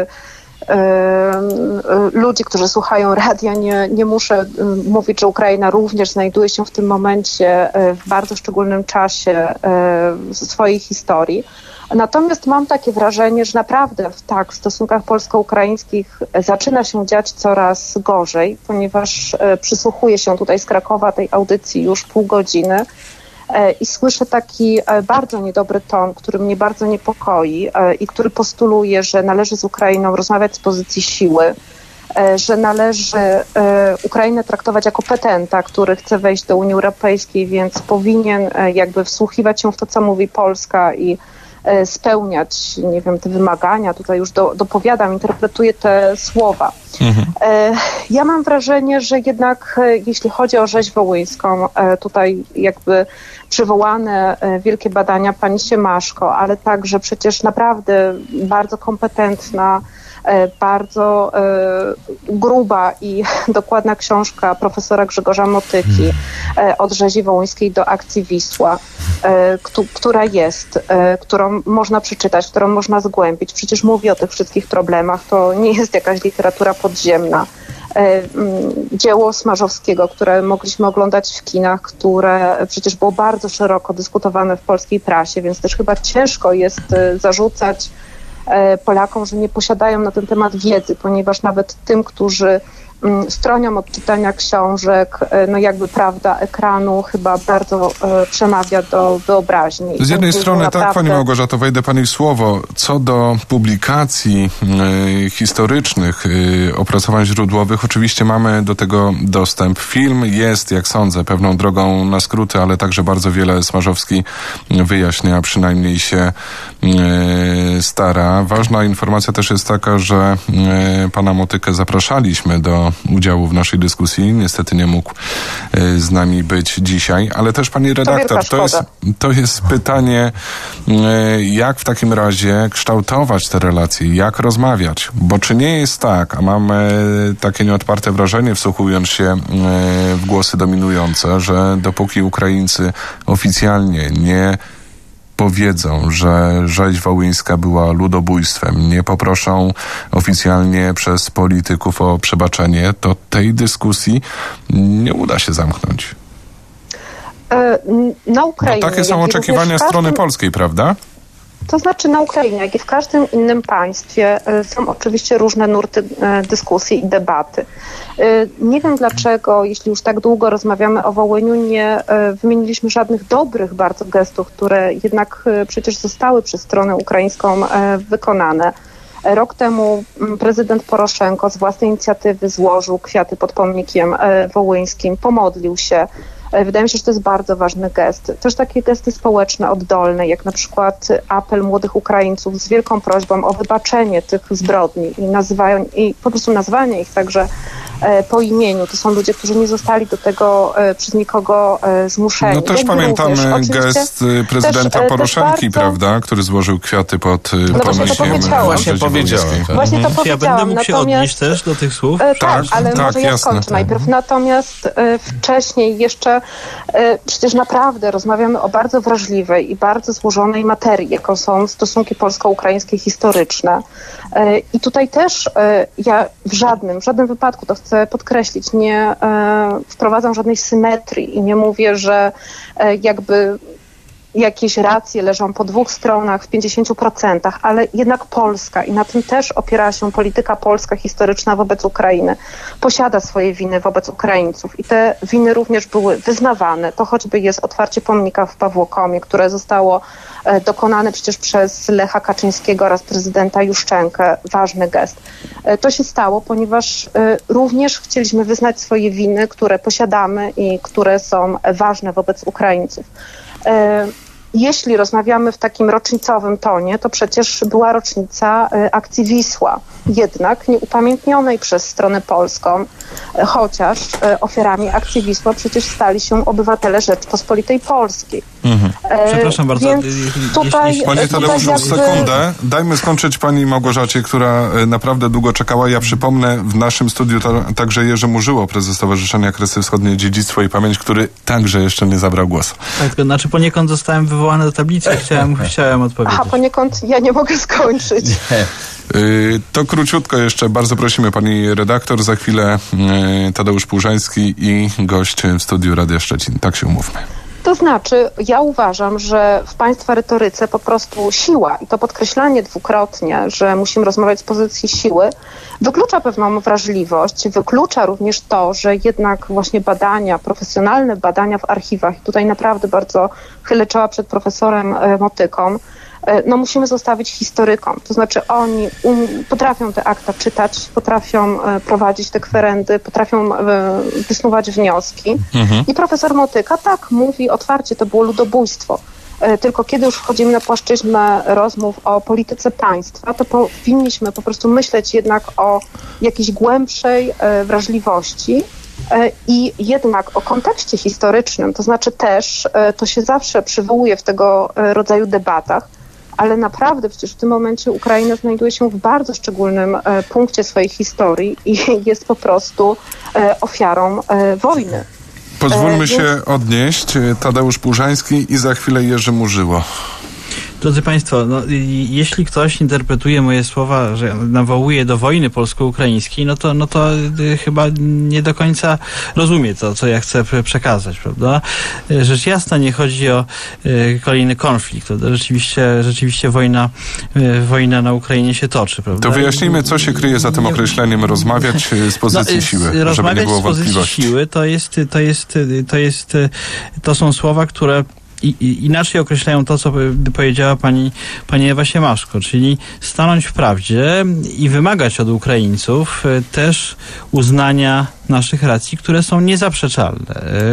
ludzi, którzy słuchają radia, nie, nie muszę mówić, że Ukraina również znajduje się w tym momencie w bardzo szczególnym czasie swojej historii. Natomiast mam takie wrażenie, że naprawdę w, tak, w stosunkach polsko-ukraińskich zaczyna się dziać coraz gorzej, ponieważ przysłuchuję się tutaj z Krakowa tej audycji już pół godziny i słyszę taki bardzo niedobry ton, który mnie bardzo niepokoi i który postuluje, że należy z Ukrainą rozmawiać z pozycji siły, że należy Ukrainę traktować jako petenta, który chce wejść do Unii Europejskiej, więc powinien jakby wsłuchiwać się w to, co mówi Polska i spełniać, nie wiem, te wymagania. Tutaj już do, dopowiadam, interpretuję te słowa. Mhm. Ja mam wrażenie, że jednak jeśli chodzi o rzeź wołyńską, tutaj jakby przywołane wielkie badania pani Siemaszko, ale także przecież naprawdę bardzo kompetentna, bardzo gruba i dokładna książka profesora Grzegorza Motyki od rzezi wołyńskiej do akcji Wisła, która jest, którą można przeczytać, którą można zgłębić. Przecież mówi o tych wszystkich problemach. To nie jest jakaś literatura podziemna. Dzieło Smarzowskiego, które mogliśmy oglądać w kinach, które przecież było bardzo szeroko dyskutowane w polskiej prasie, więc też chyba ciężko jest zarzucać Polakom, że nie posiadają na ten temat wiedzy, ponieważ nawet tym, którzy stronią od czytania książek, no jakby prawda ekranu chyba bardzo e, przemawia do wyobraźni. Z jednej strony naprawdę... tak, pani Małgorzato, wejdę pani w słowo. Co do publikacji y, historycznych, y, opracowań źródłowych, oczywiście mamy do tego dostęp. Film jest, jak sądzę, pewną drogą na skróty, ale także bardzo wiele Smarzowski wyjaśnia, przynajmniej się y, stara. Ważna informacja też jest taka, że y, pana Motykę zapraszaliśmy do udziału w naszej dyskusji. Niestety nie mógł y, z nami być dzisiaj, ale też pani redaktor, to, to, jest, to jest pytanie, y, jak w takim razie kształtować te relacje, jak rozmawiać, bo czy nie jest tak, a mam y, takie nieodparte wrażenie, wsłuchując się y, w głosy dominujące, że dopóki Ukraińcy oficjalnie nie powiedzą, że rzeź wołyńska była ludobójstwem, nie poproszą oficjalnie przez polityków o przebaczenie, to tej dyskusji nie uda się zamknąć. Na Ukrainie, no takie są oczekiwania każdym... strony polskiej, prawda? To znaczy na Ukrainie, jak i w każdym innym państwie są oczywiście różne nurty dyskusji i debaty. Nie wiem dlaczego, jeśli już tak długo rozmawiamy o Wołyniu, nie wymieniliśmy żadnych dobrych bardzo gestów, które jednak przecież zostały przez stronę ukraińską wykonane. Rok temu prezydent Poroszenko z własnej inicjatywy złożył kwiaty pod pomnikiem wołyńskim, pomodlił się. Wydaje mi się, że to jest bardzo ważny gest. Też takie gesty społeczne, oddolne, jak na przykład apel młodych Ukraińców z wielką prośbą o wybaczenie tych zbrodni i, nazywają, i po prostu nazwanie ich także po imieniu. To są ludzie, którzy nie zostali do tego przez nikogo zmuszeni. No też Jakby pamiętamy również, gest prezydenta też, Poroszenki, też bardzo... prawda, który złożył kwiaty pod no pomnikiem. Właśnie powiedziałem. Właśnie to powiedziałam. Ja będę mógł się natomiast, odnieść też do tych słów? Tak, tak ale tak, może ja jasne, skończę tak. najpierw. Natomiast y, wcześniej jeszcze y, przecież naprawdę rozmawiamy o bardzo wrażliwej i bardzo złożonej materii, jaką są stosunki polsko-ukraińskie historyczne. Y, I tutaj też y, ja w żadnym, w żadnym wypadku, to chcę podkreślić, nie y, wprowadzam żadnej symetrii i nie mówię, że y, jakby jakieś racje leżą po dwóch stronach w pięćdziesięciu procentach, ale jednak Polska i na tym też opiera się polityka polska historyczna wobec Ukrainy. Posiada swoje winy wobec Ukraińców i te winy również były wyznawane. To choćby jest otwarcie pomnika w Pawłokomie, które zostało e, dokonane przecież przez Lecha Kaczyńskiego oraz prezydenta Juszczenkę. Ważny gest. E, to się stało, ponieważ e, również chcieliśmy wyznać swoje winy, które posiadamy i które są ważne wobec Ukraińców. Jeśli rozmawiamy w takim rocznicowym tonie, to przecież była rocznica akcji Wisła, jednak nieupamiętnionej przez stronę polską, chociaż ofiarami akcji Wisła przecież stali się obywatele Rzeczpospolitej Polskiej. Mhm. Przepraszam bardzo. Tutaj, Panie Tadeuszu, jakby... sekundę. Dajmy skończyć pani Małgorzacie, która naprawdę długo czekała. Ja przypomnę, w naszym studiu to także Jerzy Murzyło, prezes Stowarzyszenia Kresy Wschodnie, Dziedzictwo i Pamięć, który także jeszcze nie zabrał głosu. Tak, to znaczy poniekąd zostałem wywołany do tablicy i chciałem, chciałem odpowiedzieć. Aha, poniekąd ja nie mogę skończyć. Yy, to króciutko jeszcze, bardzo prosimy pani redaktor, za chwilę yy, Tadeusz Płużański i gość w studiu Radia Szczecin. Tak się umówmy. To znaczy, ja uważam, że w państwa retoryce po prostu siła i to podkreślanie dwukrotnie, że musimy rozmawiać z pozycji siły, wyklucza pewną wrażliwość, wyklucza również to, że jednak właśnie badania, profesjonalne badania w archiwach, i tutaj naprawdę bardzo chylę czoła przed profesorem Motyką, no musimy zostawić historykom. To znaczy oni um, potrafią te akta czytać, potrafią e, prowadzić te kwerendy, potrafią e, wysnuwać wnioski. Mhm. I profesor Motyka tak mówi otwarcie, to było ludobójstwo. E, tylko kiedy już wchodzimy na płaszczyznę rozmów o polityce państwa, to powinniśmy po prostu myśleć jednak o jakiejś głębszej e, wrażliwości e, i jednak o kontekście historycznym. To znaczy też, e, to się zawsze przywołuje w tego e, rodzaju debatach, ale naprawdę przecież w tym momencie Ukraina znajduje się w bardzo szczególnym e, punkcie swojej historii i jest po prostu e, ofiarą e, wojny. Pozwólmy e, więc... się odnieść. Tadeusz Płużański i za chwilę Jerzy Murzyło. Drodzy Państwo, no, jeśli ktoś interpretuje moje słowa, że nawołuje do wojny polsko-ukraińskiej, no to, no to y, chyba nie do końca rozumie to, co ja chcę przekazać, prawda? Rzecz jasna, nie chodzi o y, kolejny konflikt, prawda? Rzeczywiście, rzeczywiście wojna, y, wojna na Ukrainie się toczy, prawda? To wyjaśnijmy, co się kryje za tym określeniem rozmawiać z pozycji no, siły, żeby rozmawiać nie było z pozycji wątpliwości. siły to jest, to jest, to jest, to są słowa, które I, i inaczej określają to, co powiedziała pani, pani Ewa Siemaszko, czyli stanąć w prawdzie i wymagać od Ukraińców też uznania naszych racji, które są niezaprzeczalne.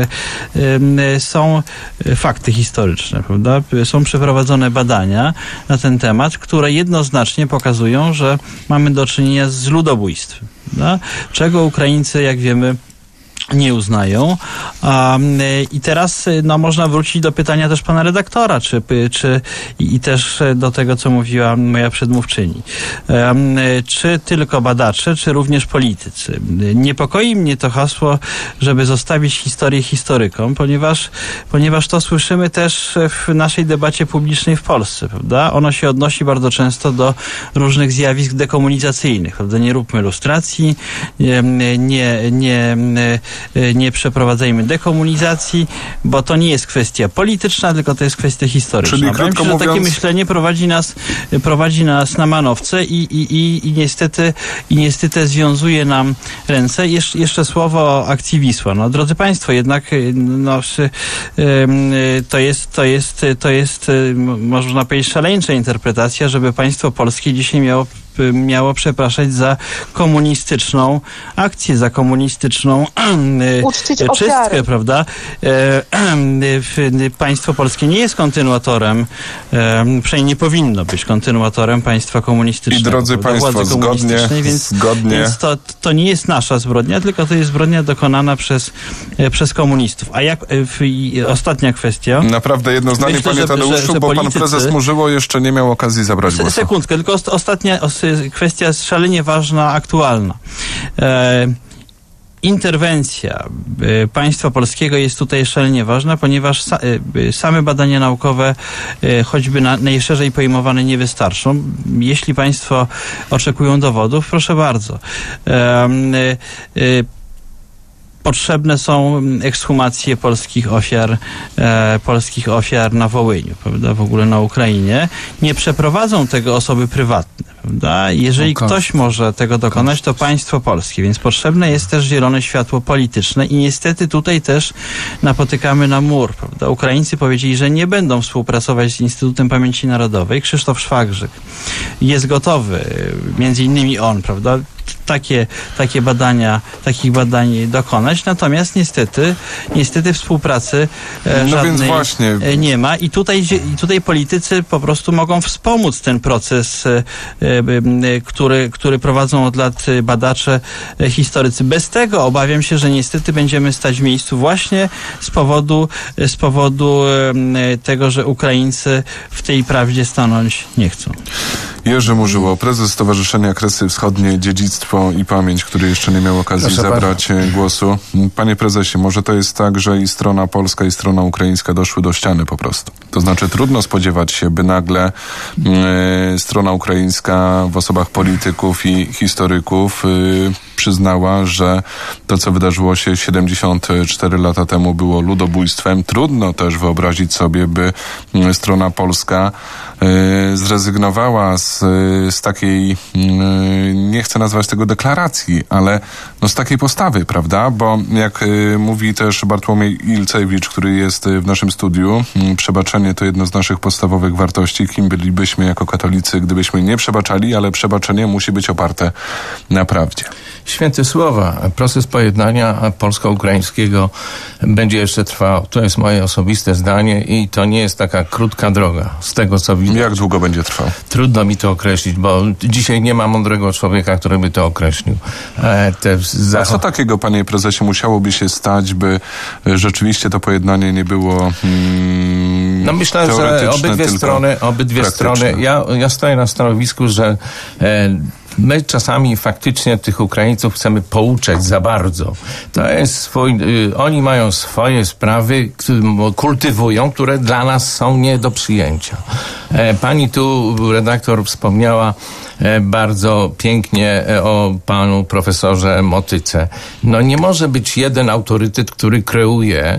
Są fakty historyczne, prawda? Są przeprowadzone badania na ten temat, które jednoznacznie pokazują, że mamy do czynienia z ludobójstwem, prawda? Czego Ukraińcy, jak wiemy, nie uznają. Um, I teraz no, można wrócić do pytania też pana redaktora, czy, czy i, i też do tego, co mówiła moja przedmówczyni. Um, czy tylko badacze, czy również politycy? Niepokoi mnie to hasło, żeby zostawić historię historykom, ponieważ, ponieważ to słyszymy też w naszej debacie publicznej w Polsce, prawda? Ono się odnosi bardzo często do różnych zjawisk dekomunizacyjnych, prawda? Nie róbmy lustracji, nie, nie, nie nie przeprowadzajmy dekomunizacji, bo to nie jest kwestia polityczna, tylko to jest kwestia historyczna. Czyli krótko Myślę, mówiąc... że takie myślenie prowadzi nas, prowadzi nas na manowce i, i, i, i, niestety, i niestety związuje nam ręce. Jesz, jeszcze słowo o akcji Wisła. No, drodzy Państwo, jednak no, to jest, to jest, to jest, można powiedzieć, szaleńcza interpretacja, żeby państwo polskie dzisiaj miało miało przepraszać za komunistyczną akcję, za komunistyczną uczcić czystkę, ofiary. prawda? Państwo polskie nie jest kontynuatorem, przynajmniej nie powinno być kontynuatorem państwa komunistycznego. I drodzy Państwo, zgodnie, więc, zgodnie. Więc to, to nie jest nasza zbrodnia, tylko to jest zbrodnia dokonana przez, przez komunistów. A jak ostatnia kwestia. Naprawdę jedno zdanie, Myślę, panie że, Tadeuszu, że, że bo politycy, pan prezes Murzyło jeszcze nie miał okazji zabrać głosu. Sekundkę, tylko ostatnia kwestia jest szalenie ważna, aktualna. E, interwencja e, państwa polskiego jest tutaj szalenie ważna, ponieważ sa, e, same badania naukowe, e, choćby na, najszerzej pojmowane, nie wystarczą. Jeśli państwo oczekują dowodów, proszę bardzo. E, e, Potrzebne są ekshumacje polskich ofiar, e, polskich ofiar na Wołyniu, prawda, w ogóle na Ukrainie. Nie przeprowadzą tego osoby prywatne, prawda? Jeżeli okay. ktoś może tego dokonać, to państwo polskie, więc potrzebne jest też zielone światło polityczne i niestety tutaj też napotykamy na mur, prawda? Ukraińcy powiedzieli, że nie będą współpracować z Instytutem Pamięci Narodowej. Krzysztof Szwagrzyk jest gotowy, między innymi on, prawda? Takie, takie badania, takich badań dokonać, natomiast niestety, niestety współpracy e, no żadnej więc właśnie. nie ma i tutaj, i tutaj politycy po prostu mogą wspomóc ten proces, e, e, który, który prowadzą od lat badacze, e, historycy. Bez tego obawiam się, że niestety będziemy stać w miejscu właśnie z powodu, z powodu e, tego, że Ukraińcy w tej prawdzie stanąć nie chcą. Jerzy Murzyło, prezes Stowarzyszenia Kresy Wschodnie, Dziedzictwo i Pamięć, który jeszcze nie miał okazji Proszę zabrać bardzo. głosu. Panie prezesie, może to jest tak, że i strona polska, i strona ukraińska doszły do ściany po prostu. To znaczy trudno spodziewać się, by nagle y, strona ukraińska w osobach polityków i historyków y, przyznała, że to, co wydarzyło się siedemdziesiąt cztery lata temu, było ludobójstwem. Trudno też wyobrazić sobie, by y, strona polska y, zrezygnowała z, y, z takiej, y, nie chcę nazwać tego deklaracji, ale no z takiej postawy, prawda? Bo jak y, mówi też Bartłomiej Ilcewicz, który jest y, w naszym studiu, y, przebaczenie to jedno z naszych podstawowych wartości. Kim bylibyśmy jako katolicy, gdybyśmy nie przebaczali, ale przebaczenie musi być oparte na prawdzie. Święte słowa. Proces pojednania polsko-ukraińskiego będzie jeszcze trwał. To jest moje osobiste zdanie i to nie jest taka krótka droga. Z tego, co widzę. Jak długo będzie trwał? Trudno mi to określić, bo dzisiaj nie ma mądrego człowieka, który by to określił. E, te zach- A co takiego, panie prezesie, musiałoby się stać, by rzeczywiście to pojednanie nie było mm, No myślę, że obydwie strony, obydwie strony, ja, ja stoję na stanowisku, że e, my czasami faktycznie tych Ukraińców chcemy pouczać za bardzo. To jest swój, y, oni mają swoje sprawy, które kultywują, które dla nas są nie do przyjęcia. E, pani tu, redaktor, wspomniała e, bardzo pięknie e, o panu profesorze Motyce. No nie może być jeden autorytet, który kreuje e,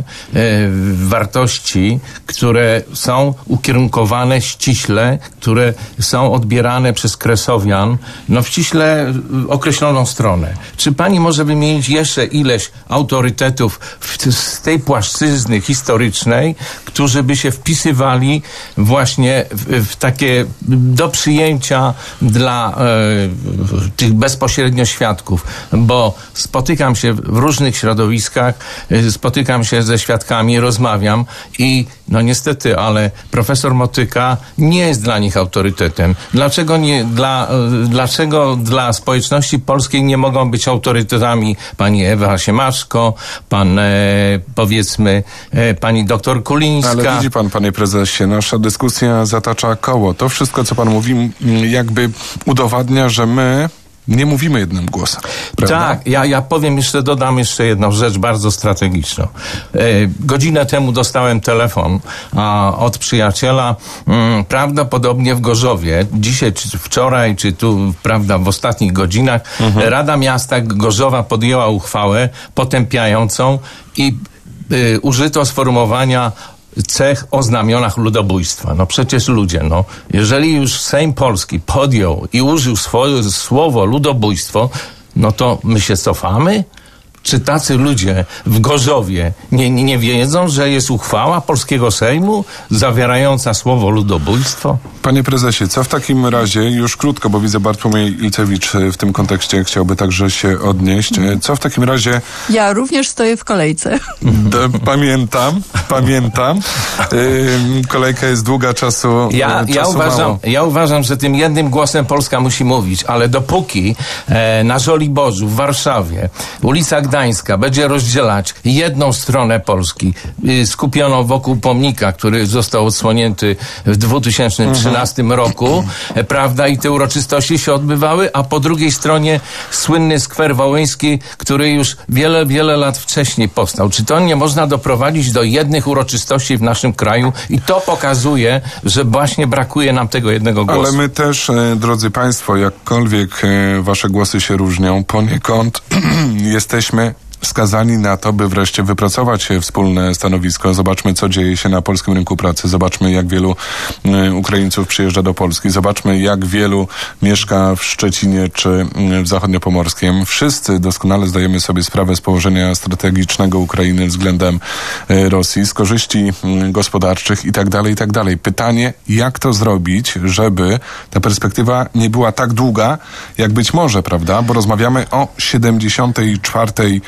wartości, które są ukierunkowane ściśle, które są odbierane przez Kresowian, no w ściśle określoną stronę. Czy pani może wymienić jeszcze ileś autorytetów w, z tej płaszczyzny historycznej, którzy by się wpisywali właśnie w, w takie do przyjęcia dla e, tych bezpośrednio świadków? Bo spotykam się w różnych środowiskach, e, spotykam się ze świadkami, rozmawiam i no niestety, ale profesor Motyka nie jest dla nich autorytetem. Dlaczego nie, dla, dlaczego dla społeczności polskiej nie mogą być autorytetami pani Ewa Siemaszko, pan, e, powiedzmy, e, pani doktor Kulińska? Ale widzi pan, panie prezesie, nasza dyskusja zatacza koło. To wszystko, co pan mówi, jakby udowadnia, że my nie mówimy jednym głosem, prawda? Tak, ja, ja powiem jeszcze, dodam jeszcze jedną rzecz bardzo strategiczną. E, godzinę temu dostałem telefon a, od przyjaciela, mm, prawdopodobnie w Gorzowie, dzisiaj czy wczoraj, czy tu, prawda, w ostatnich godzinach, mhm. Rada Miasta Gorzowa podjęła uchwałę potępiającą i y, użyto sformułowania cech o znamionach ludobójstwa. No przecież ludzie, no, jeżeli już Sejm Polski podjął i użył swoje słowo ludobójstwo, no to my się cofamy? Czy tacy ludzie w Gorzowie nie, nie, nie wiedzą, że jest uchwała polskiego Sejmu zawierająca słowo ludobójstwo? Panie prezesie, co w takim razie, już krótko, bo widzę Bartłomiej Ilcewicz w tym kontekście chciałby także się odnieść. Co w takim razie... Ja również stoję w kolejce. D- pamiętam, pamiętam. Yy, kolejka jest długa, czasu, ja, czasu ja uważam, mało. Ja uważam, że tym jednym głosem Polska musi mówić, ale dopóki e, na Żoliborzu w Warszawie ulica Gdańska będzie rozdzielać jedną stronę Polski y, skupioną wokół pomnika, który został odsłonięty w dwa tysiące trzynastym mhm. roku, e, prawda, i te uroczystości się odbywały, a po drugiej stronie słynny skwer wołyński, który już wiele, wiele lat wcześniej powstał. Czy to nie można doprowadzić do jednych uroczystości w naszym kraju? I to pokazuje, że właśnie brakuje nam tego jednego głosu. Ale my też, e, drodzy państwo, jakkolwiek e, wasze głosy się różnią, poniekąd jesteśmy skazani na to, by wreszcie wypracować wspólne stanowisko. Zobaczmy, co dzieje się na polskim rynku pracy. Zobaczmy, jak wielu y, Ukraińców przyjeżdża do Polski. Zobaczmy, jak wielu mieszka w Szczecinie czy y, w Zachodniopomorskiem. Wszyscy doskonale zdajemy sobie sprawę z położenia strategicznego Ukrainy względem y, Rosji, z korzyści y, gospodarczych i tak dalej, i tak dalej. Pytanie, jak to zrobić, żeby ta perspektywa nie była tak długa, jak być może, prawda? Bo rozmawiamy o siedemdziesiątej czwartej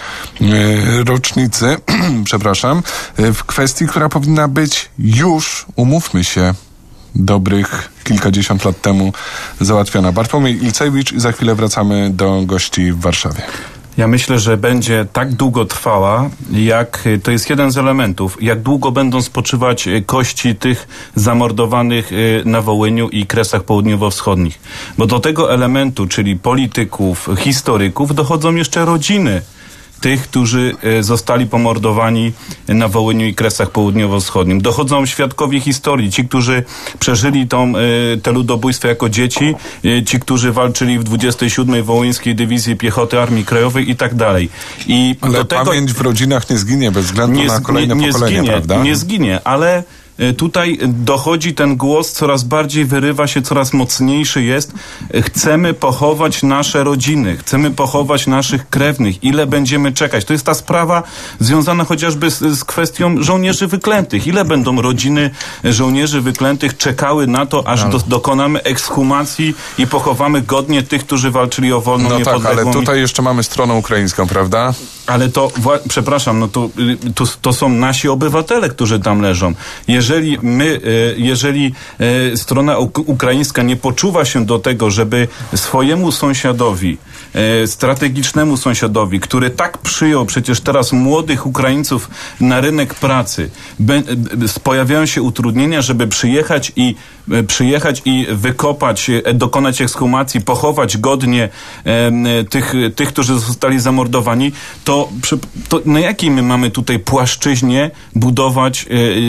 rocznicy, przepraszam, w kwestii, która powinna być już, umówmy się, dobrych kilkadziesiąt lat temu załatwiona. Bartłomiej Ilcewicz i za chwilę wracamy do gości w Warszawie. Ja myślę, że będzie tak długo trwała, jak, to jest jeden z elementów, jak długo będą spoczywać kości tych zamordowanych na Wołyniu i Kresach Południowo-Wschodnich. Bo do tego elementu, czyli polityków, historyków, dochodzą jeszcze rodziny tych, którzy zostali pomordowani na Wołyniu i Kresach Południowo-Wschodnim. Dochodzą świadkowie historii, ci, którzy przeżyli tą, te ludobójstwa jako dzieci, ci, którzy walczyli w dwudziestej siódmej Wołyńskiej Dywizji Piechoty Armii Krajowej i tak dalej. I ale do tego pamięć w rodzinach nie zginie bez względu nie, na kolejne nie, nie pokolenia, zginie, prawda? Nie zginie, ale tutaj dochodzi ten głos, coraz bardziej wyrywa się, coraz mocniejszy jest. Chcemy pochować nasze rodziny, chcemy pochować naszych krewnych. Ile będziemy czekać? To jest ta sprawa związana chociażby z, z kwestią żołnierzy wyklętych. Ile będą rodziny żołnierzy wyklętych czekały na to, aż do, dokonamy ekshumacji i pochowamy godnie tych, którzy walczyli o wolną, no niepodległą... tak, ale tutaj jeszcze mamy stronę ukraińską, prawda? Ale to, przepraszam, no to, to, to są nasi obywatele, którzy tam leżą. Jeżeli my, jeżeli strona ukraińska nie poczuwa się do tego, żeby swojemu sąsiadowi, strategicznemu sąsiadowi, który tak przyjął przecież teraz młodych Ukraińców na rynek pracy, pojawiają się utrudnienia, żeby przyjechać i przyjechać i wykopać, dokonać ekshumacji, pochować godnie tych, tych, którzy zostali zamordowani, to, to na jakiej my mamy tutaj płaszczyźnie budować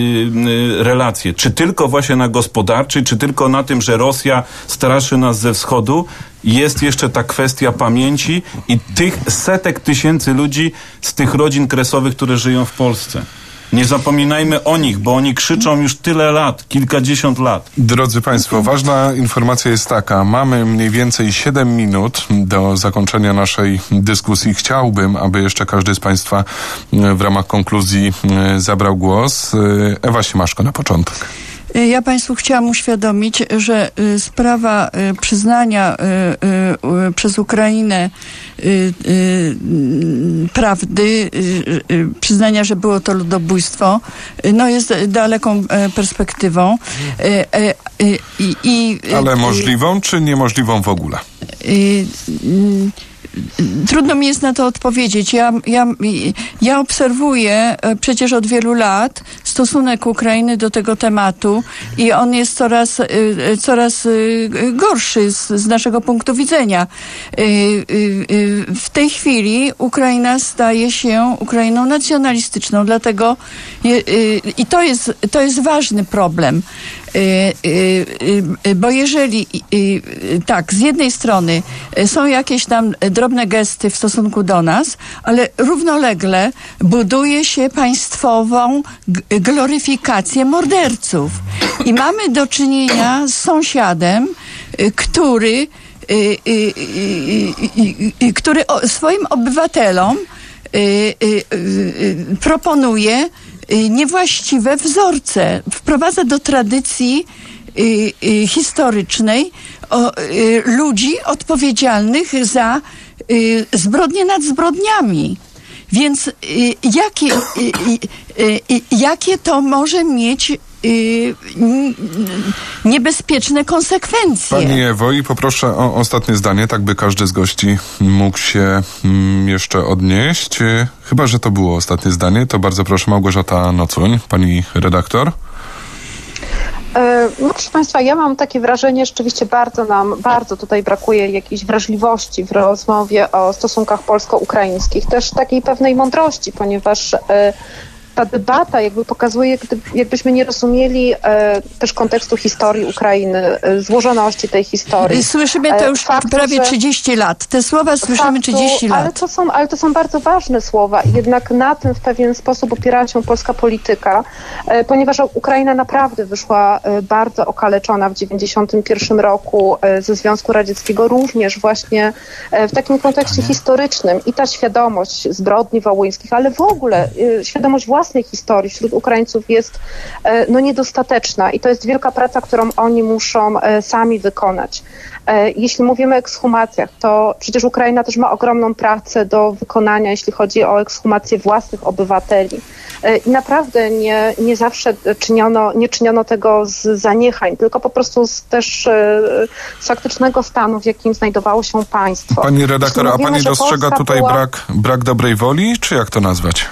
relacje? Czy tylko właśnie na gospodarczej, czy tylko na tym, że Rosja straszy nas ze wschodu? Jest jeszcze ta kwestia pamięci i tych setek tysięcy ludzi z tych rodzin kresowych, które żyją w Polsce. Nie zapominajmy o nich, bo oni krzyczą już tyle lat, kilkadziesiąt lat. Drodzy Państwo, ważna informacja jest taka. Mamy mniej więcej siedem minut do zakończenia naszej dyskusji. Chciałbym, aby jeszcze każdy z Państwa w ramach konkluzji zabrał głos. Ewa Siemaszko na początek. Ja Państwu chciałam uświadomić, że sprawa przyznania przez Ukrainę prawdy, przyznania, że było to ludobójstwo, no jest daleką perspektywą. I, i, Ale możliwą czy niemożliwą w ogóle? Trudno mi jest na to odpowiedzieć. Ja, ja, ja obserwuję przecież od wielu lat stosunek Ukrainy do tego tematu i on jest coraz, coraz gorszy z, z naszego punktu widzenia. W tej chwili Ukraina staje się Ukrainą nacjonalistyczną, dlatego i to jest, to jest ważny problem. Bo jeżeli tak, z jednej strony są jakieś tam drobne gesty w stosunku do nas, ale równolegle buduje się państwową gloryfikację morderców. I mamy do czynienia z sąsiadem, który, który swoim obywatelom proponuje niewłaściwe wzorce, wprowadza do tradycji y, y, historycznej o, y, ludzi odpowiedzialnych za y, zbrodnie nad zbrodniami. Więc y, jakie, y, y, y, jakie to może mieć y, niebezpieczne konsekwencje? Pani Ewo, i poproszę o ostatnie zdanie, tak by każdy z gości mógł się mm, jeszcze odnieść. Chyba że to było ostatnie zdanie, to bardzo proszę, Małgorzata Nocuń, pani redaktor. No, proszę Państwa, ja mam takie wrażenie, rzeczywiście bardzo nam, bardzo tutaj brakuje jakiejś wrażliwości w rozmowie o stosunkach polsko-ukraińskich, też takiej pewnej mądrości, ponieważ ta debata jakby pokazuje, gdy, jakbyśmy nie rozumieli e, też kontekstu historii Ukrainy, e, złożoności tej historii. Słyszymy to już faktu, prawie trzydzieści lat. Te słowa słyszymy faktu, trzydzieści lat. Ale to, są, ale to są bardzo ważne słowa. Jednak na tym w pewien sposób opiera się polska polityka, e, ponieważ Ukraina naprawdę wyszła e, bardzo okaleczona w dziewięćdziesiątym pierwszym roku e, ze Związku Radzieckiego, również właśnie e, w takim kontekście historycznym. I ta świadomość zbrodni wołyńskich, ale w ogóle e, świadomość własnej historii wśród Ukraińców jest e, no, niedostateczna i to jest wielka praca, którą oni muszą e, sami wykonać. E, jeśli mówimy o ekshumacjach, to przecież Ukraina też ma ogromną pracę do wykonania, jeśli chodzi o ekshumację własnych obywateli. E, I naprawdę nie, nie zawsze czyniono, nie czyniono tego z zaniechań, tylko po prostu z, też e, z faktycznego stanu, w jakim znajdowało się państwo. Pani redaktor, a pani dostrzega tutaj była... brak, brak dobrej woli, czy jak to nazwać?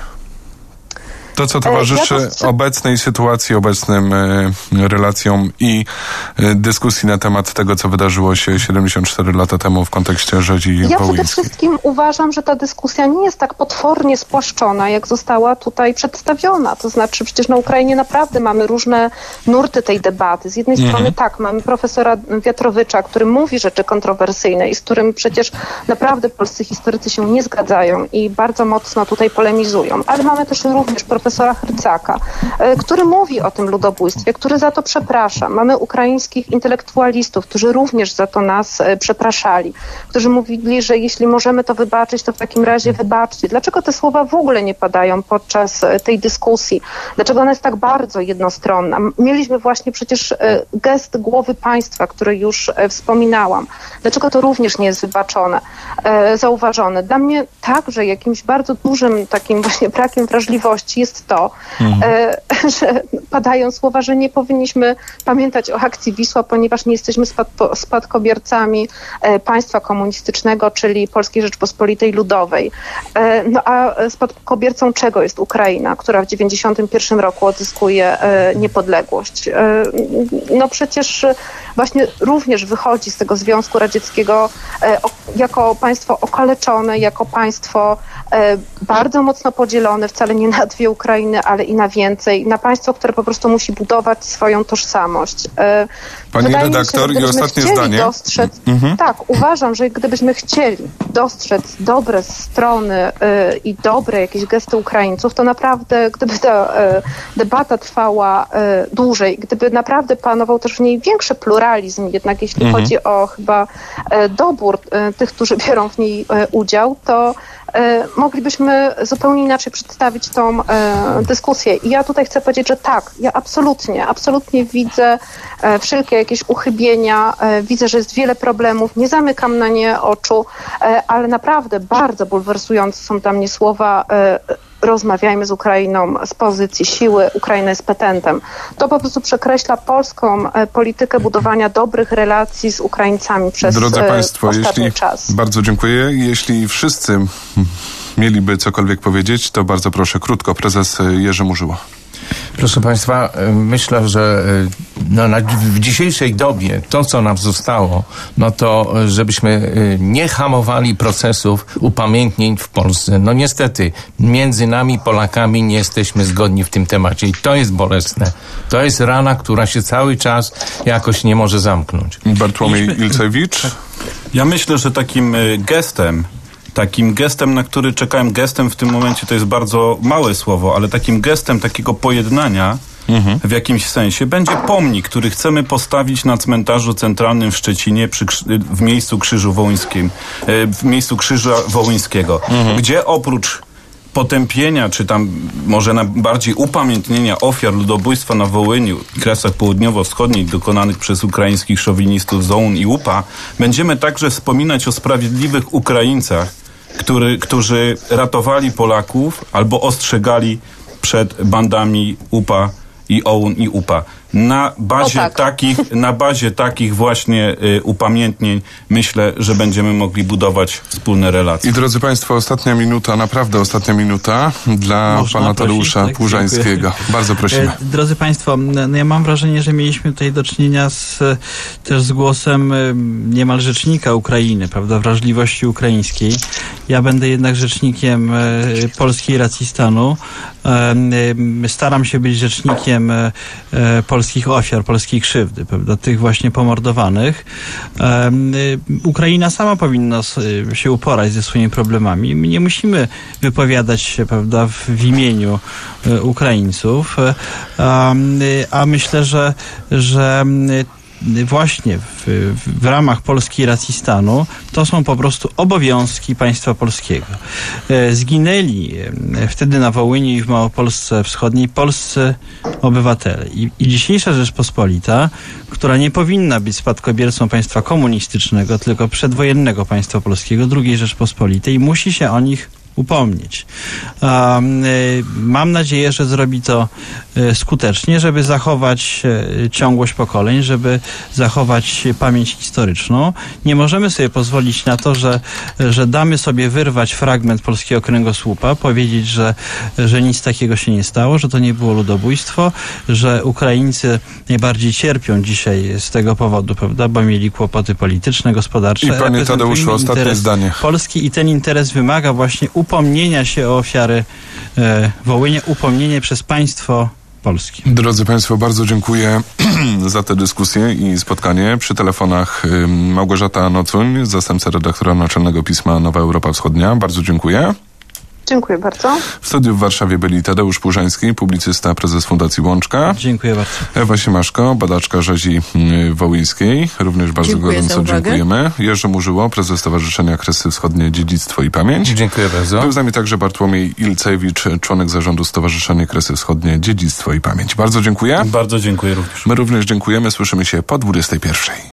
To, co towarzyszy ja dostrzeg... obecnej sytuacji, obecnym y, relacjom i y, dyskusji na temat tego, co wydarzyło się siedemdziesiąt cztery lata temu w kontekście rzezi Ja wołyńskiej. przede wszystkim uważam, że ta dyskusja nie jest tak potwornie spłaszczona, jak została tutaj przedstawiona. To znaczy przecież na Ukrainie naprawdę mamy różne nurty tej debaty. Z jednej mhm. strony tak, mamy profesora Wiatrowicza, który mówi rzeczy kontrowersyjne i z którym przecież naprawdę polscy historycy się nie zgadzają i bardzo mocno tutaj polemizują. Ale mamy też również profesora profesora Hrycaka, który mówi o tym ludobójstwie, który za to przeprasza. Mamy ukraińskich intelektualistów, którzy również za to nas przepraszali, którzy mówili, że jeśli możemy to wybaczyć, to w takim razie wybaczcie. Dlaczego te słowa w ogóle nie padają podczas tej dyskusji? Dlaczego ona jest tak bardzo jednostronna? Mieliśmy właśnie przecież gest głowy państwa, który już wspominałam. Dlaczego to również nie jest wybaczone, zauważone? Dla mnie także jakimś bardzo dużym takim właśnie brakiem wrażliwości jest to, mhm. że padają słowa, że nie powinniśmy pamiętać o akcji Wisła, ponieważ nie jesteśmy spad- spadkobiercami państwa komunistycznego, czyli Polskiej Rzeczpospolitej Ludowej. No a spadkobiercą czego jest Ukraina, która w dziewięćdziesiątym pierwszym roku odzyskuje niepodległość? No przecież właśnie również wychodzi z tego Związku Radzieckiego jako państwo okaleczone, jako państwo bardzo mocno podzielone, wcale nie na dwie Ukrainy, ale i na więcej, na państwo, które po prostu musi budować swoją tożsamość. Pani Wydaje redaktor, mi się, że i ostatnie zdanie. Dostrzec, mhm. Tak, uważam, że gdybyśmy chcieli dostrzec dobre strony y, i dobre jakieś gesty Ukraińców, to naprawdę, gdyby ta y, debata trwała y, dłużej, gdyby naprawdę panował też w niej większy pluralizm, jednak jeśli mhm. chodzi o chyba y, dobór y, tych, którzy biorą w niej udział, to moglibyśmy zupełnie inaczej przedstawić tą dyskusję. I ja tutaj chcę powiedzieć, że tak, ja absolutnie, absolutnie widzę wszelkie jakieś uchybienia, widzę, że jest wiele problemów, nie zamykam na nie oczu, ale naprawdę bardzo bulwersujące są dla mnie słowa: rozmawiajmy z Ukrainą z pozycji siły, Ukraina jest petentem. To po prostu przekreśla polską politykę budowania dobrych relacji z Ukraińcami przez Drodzy Państwo, ostatni jeśli, czas. Bardzo dziękuję. Jeśli wszyscy mieliby cokolwiek powiedzieć, to bardzo proszę krótko. Prezes Jerzy Murzyło. Proszę Państwa, myślę, że no, na, w dzisiejszej dobie to, co nam zostało, no to żebyśmy nie hamowali procesów upamiętnień w Polsce. No niestety, między nami, Polakami, nie jesteśmy zgodni w tym temacie i to jest bolesne. To jest rana, która się cały czas jakoś nie może zamknąć. Bartłomiej Ilcewicz? Ja myślę, że takim gestem, Takim gestem, na który czekałem, gestem w tym momencie to jest bardzo małe słowo, ale takim gestem takiego pojednania mhm. w jakimś sensie będzie pomnik, który chcemy postawić na cmentarzu centralnym w Szczecinie przy, w miejscu Krzyżu Wołyńskim, w miejscu Krzyża Wołyńskiego, mhm. gdzie oprócz potępienia, czy tam może na bardziej upamiętnienia ofiar ludobójstwa na Wołyniu i Kresach Południowo-Wschodnich dokonanych przez ukraińskich szowinistów z O U N i U P A, będziemy także wspominać o sprawiedliwych Ukraińcach, który, którzy ratowali Polaków albo ostrzegali przed bandami U P A i O U N i U P A. Na bazie, tak. takich, na bazie takich właśnie y, upamiętnień myślę, że będziemy mogli budować wspólne relacje. I drodzy Państwo, ostatnia minuta, naprawdę ostatnia minuta dla Można pana prosić, Tadeusza tak? Płużańskiego. Dziękuję. Bardzo prosimy. E, drodzy Państwo, no ja mam wrażenie, że mieliśmy tutaj do czynienia z, też z głosem niemal rzecznika Ukrainy, prawda, wrażliwości ukraińskiej. Ja będę jednak rzecznikiem e, polskiej racji stanu. E, e, staram się być rzecznikiem e, polskich ofiar, polskiej krzywdy, prawda, tych właśnie pomordowanych. E, Ukraina sama powinna się uporać ze swoimi problemami. My nie musimy wypowiadać się, prawda, w, w imieniu e, Ukraińców, e, a myślę, że, że właśnie w, w ramach polskiej racji stanu to są po prostu obowiązki państwa polskiego. E, zginęli e, wtedy na Wołyniu i w Małopolsce Wschodniej polscy obywatele. I, I dzisiejsza Rzeczpospolita, która nie powinna być spadkobiercą państwa komunistycznego, tylko przedwojennego państwa polskiego, drugiej Rzeczpospolitej, musi się o nich upomnieć. Um, y, mam nadzieję, że zrobi to y, skutecznie, żeby zachować y, ciągłość pokoleń, żeby zachować pamięć historyczną. Nie możemy sobie pozwolić na to, że, że damy sobie wyrwać fragment polskiego kręgosłupa, powiedzieć, że, że nic takiego się nie stało, że to nie było ludobójstwo, że Ukraińcy najbardziej cierpią dzisiaj z tego powodu, prawda, bo mieli kłopoty polityczne, gospodarcze. I panie Tadeuszu, ostatnie zdanie. Polski i ten interes wymaga właśnie upomnienia się o ofiary e, Wołynia, upomnienie przez państwo polskie. Drodzy Państwo, bardzo dziękuję za tę dyskusję i spotkanie. Przy telefonach y, Małgorzata Nocuń, zastępca redaktora naczelnego pisma Nowa Europa Wschodnia. Bardzo dziękuję. Dziękuję bardzo. W studiu w Warszawie byli Tadeusz Płużański, publicysta, prezes Fundacji Łączka. Dziękuję bardzo. Ewa Siemaszko, badaczka rzezi wołyńskiej. Również bardzo Dziękuję gorąco dziękujemy. Jerzy Murzyło, prezes Stowarzyszenia Kresy Wschodnie, Dziedzictwo i Pamięć. Dziękuję bardzo. Był z nami także Bartłomiej Ilcewicz, członek zarządu Stowarzyszenia Kresy Wschodnie, Dziedzictwo i Pamięć. Bardzo dziękuję. Bardzo dziękuję również. My również dziękujemy. Słyszymy się po dwudziestej pierwszej.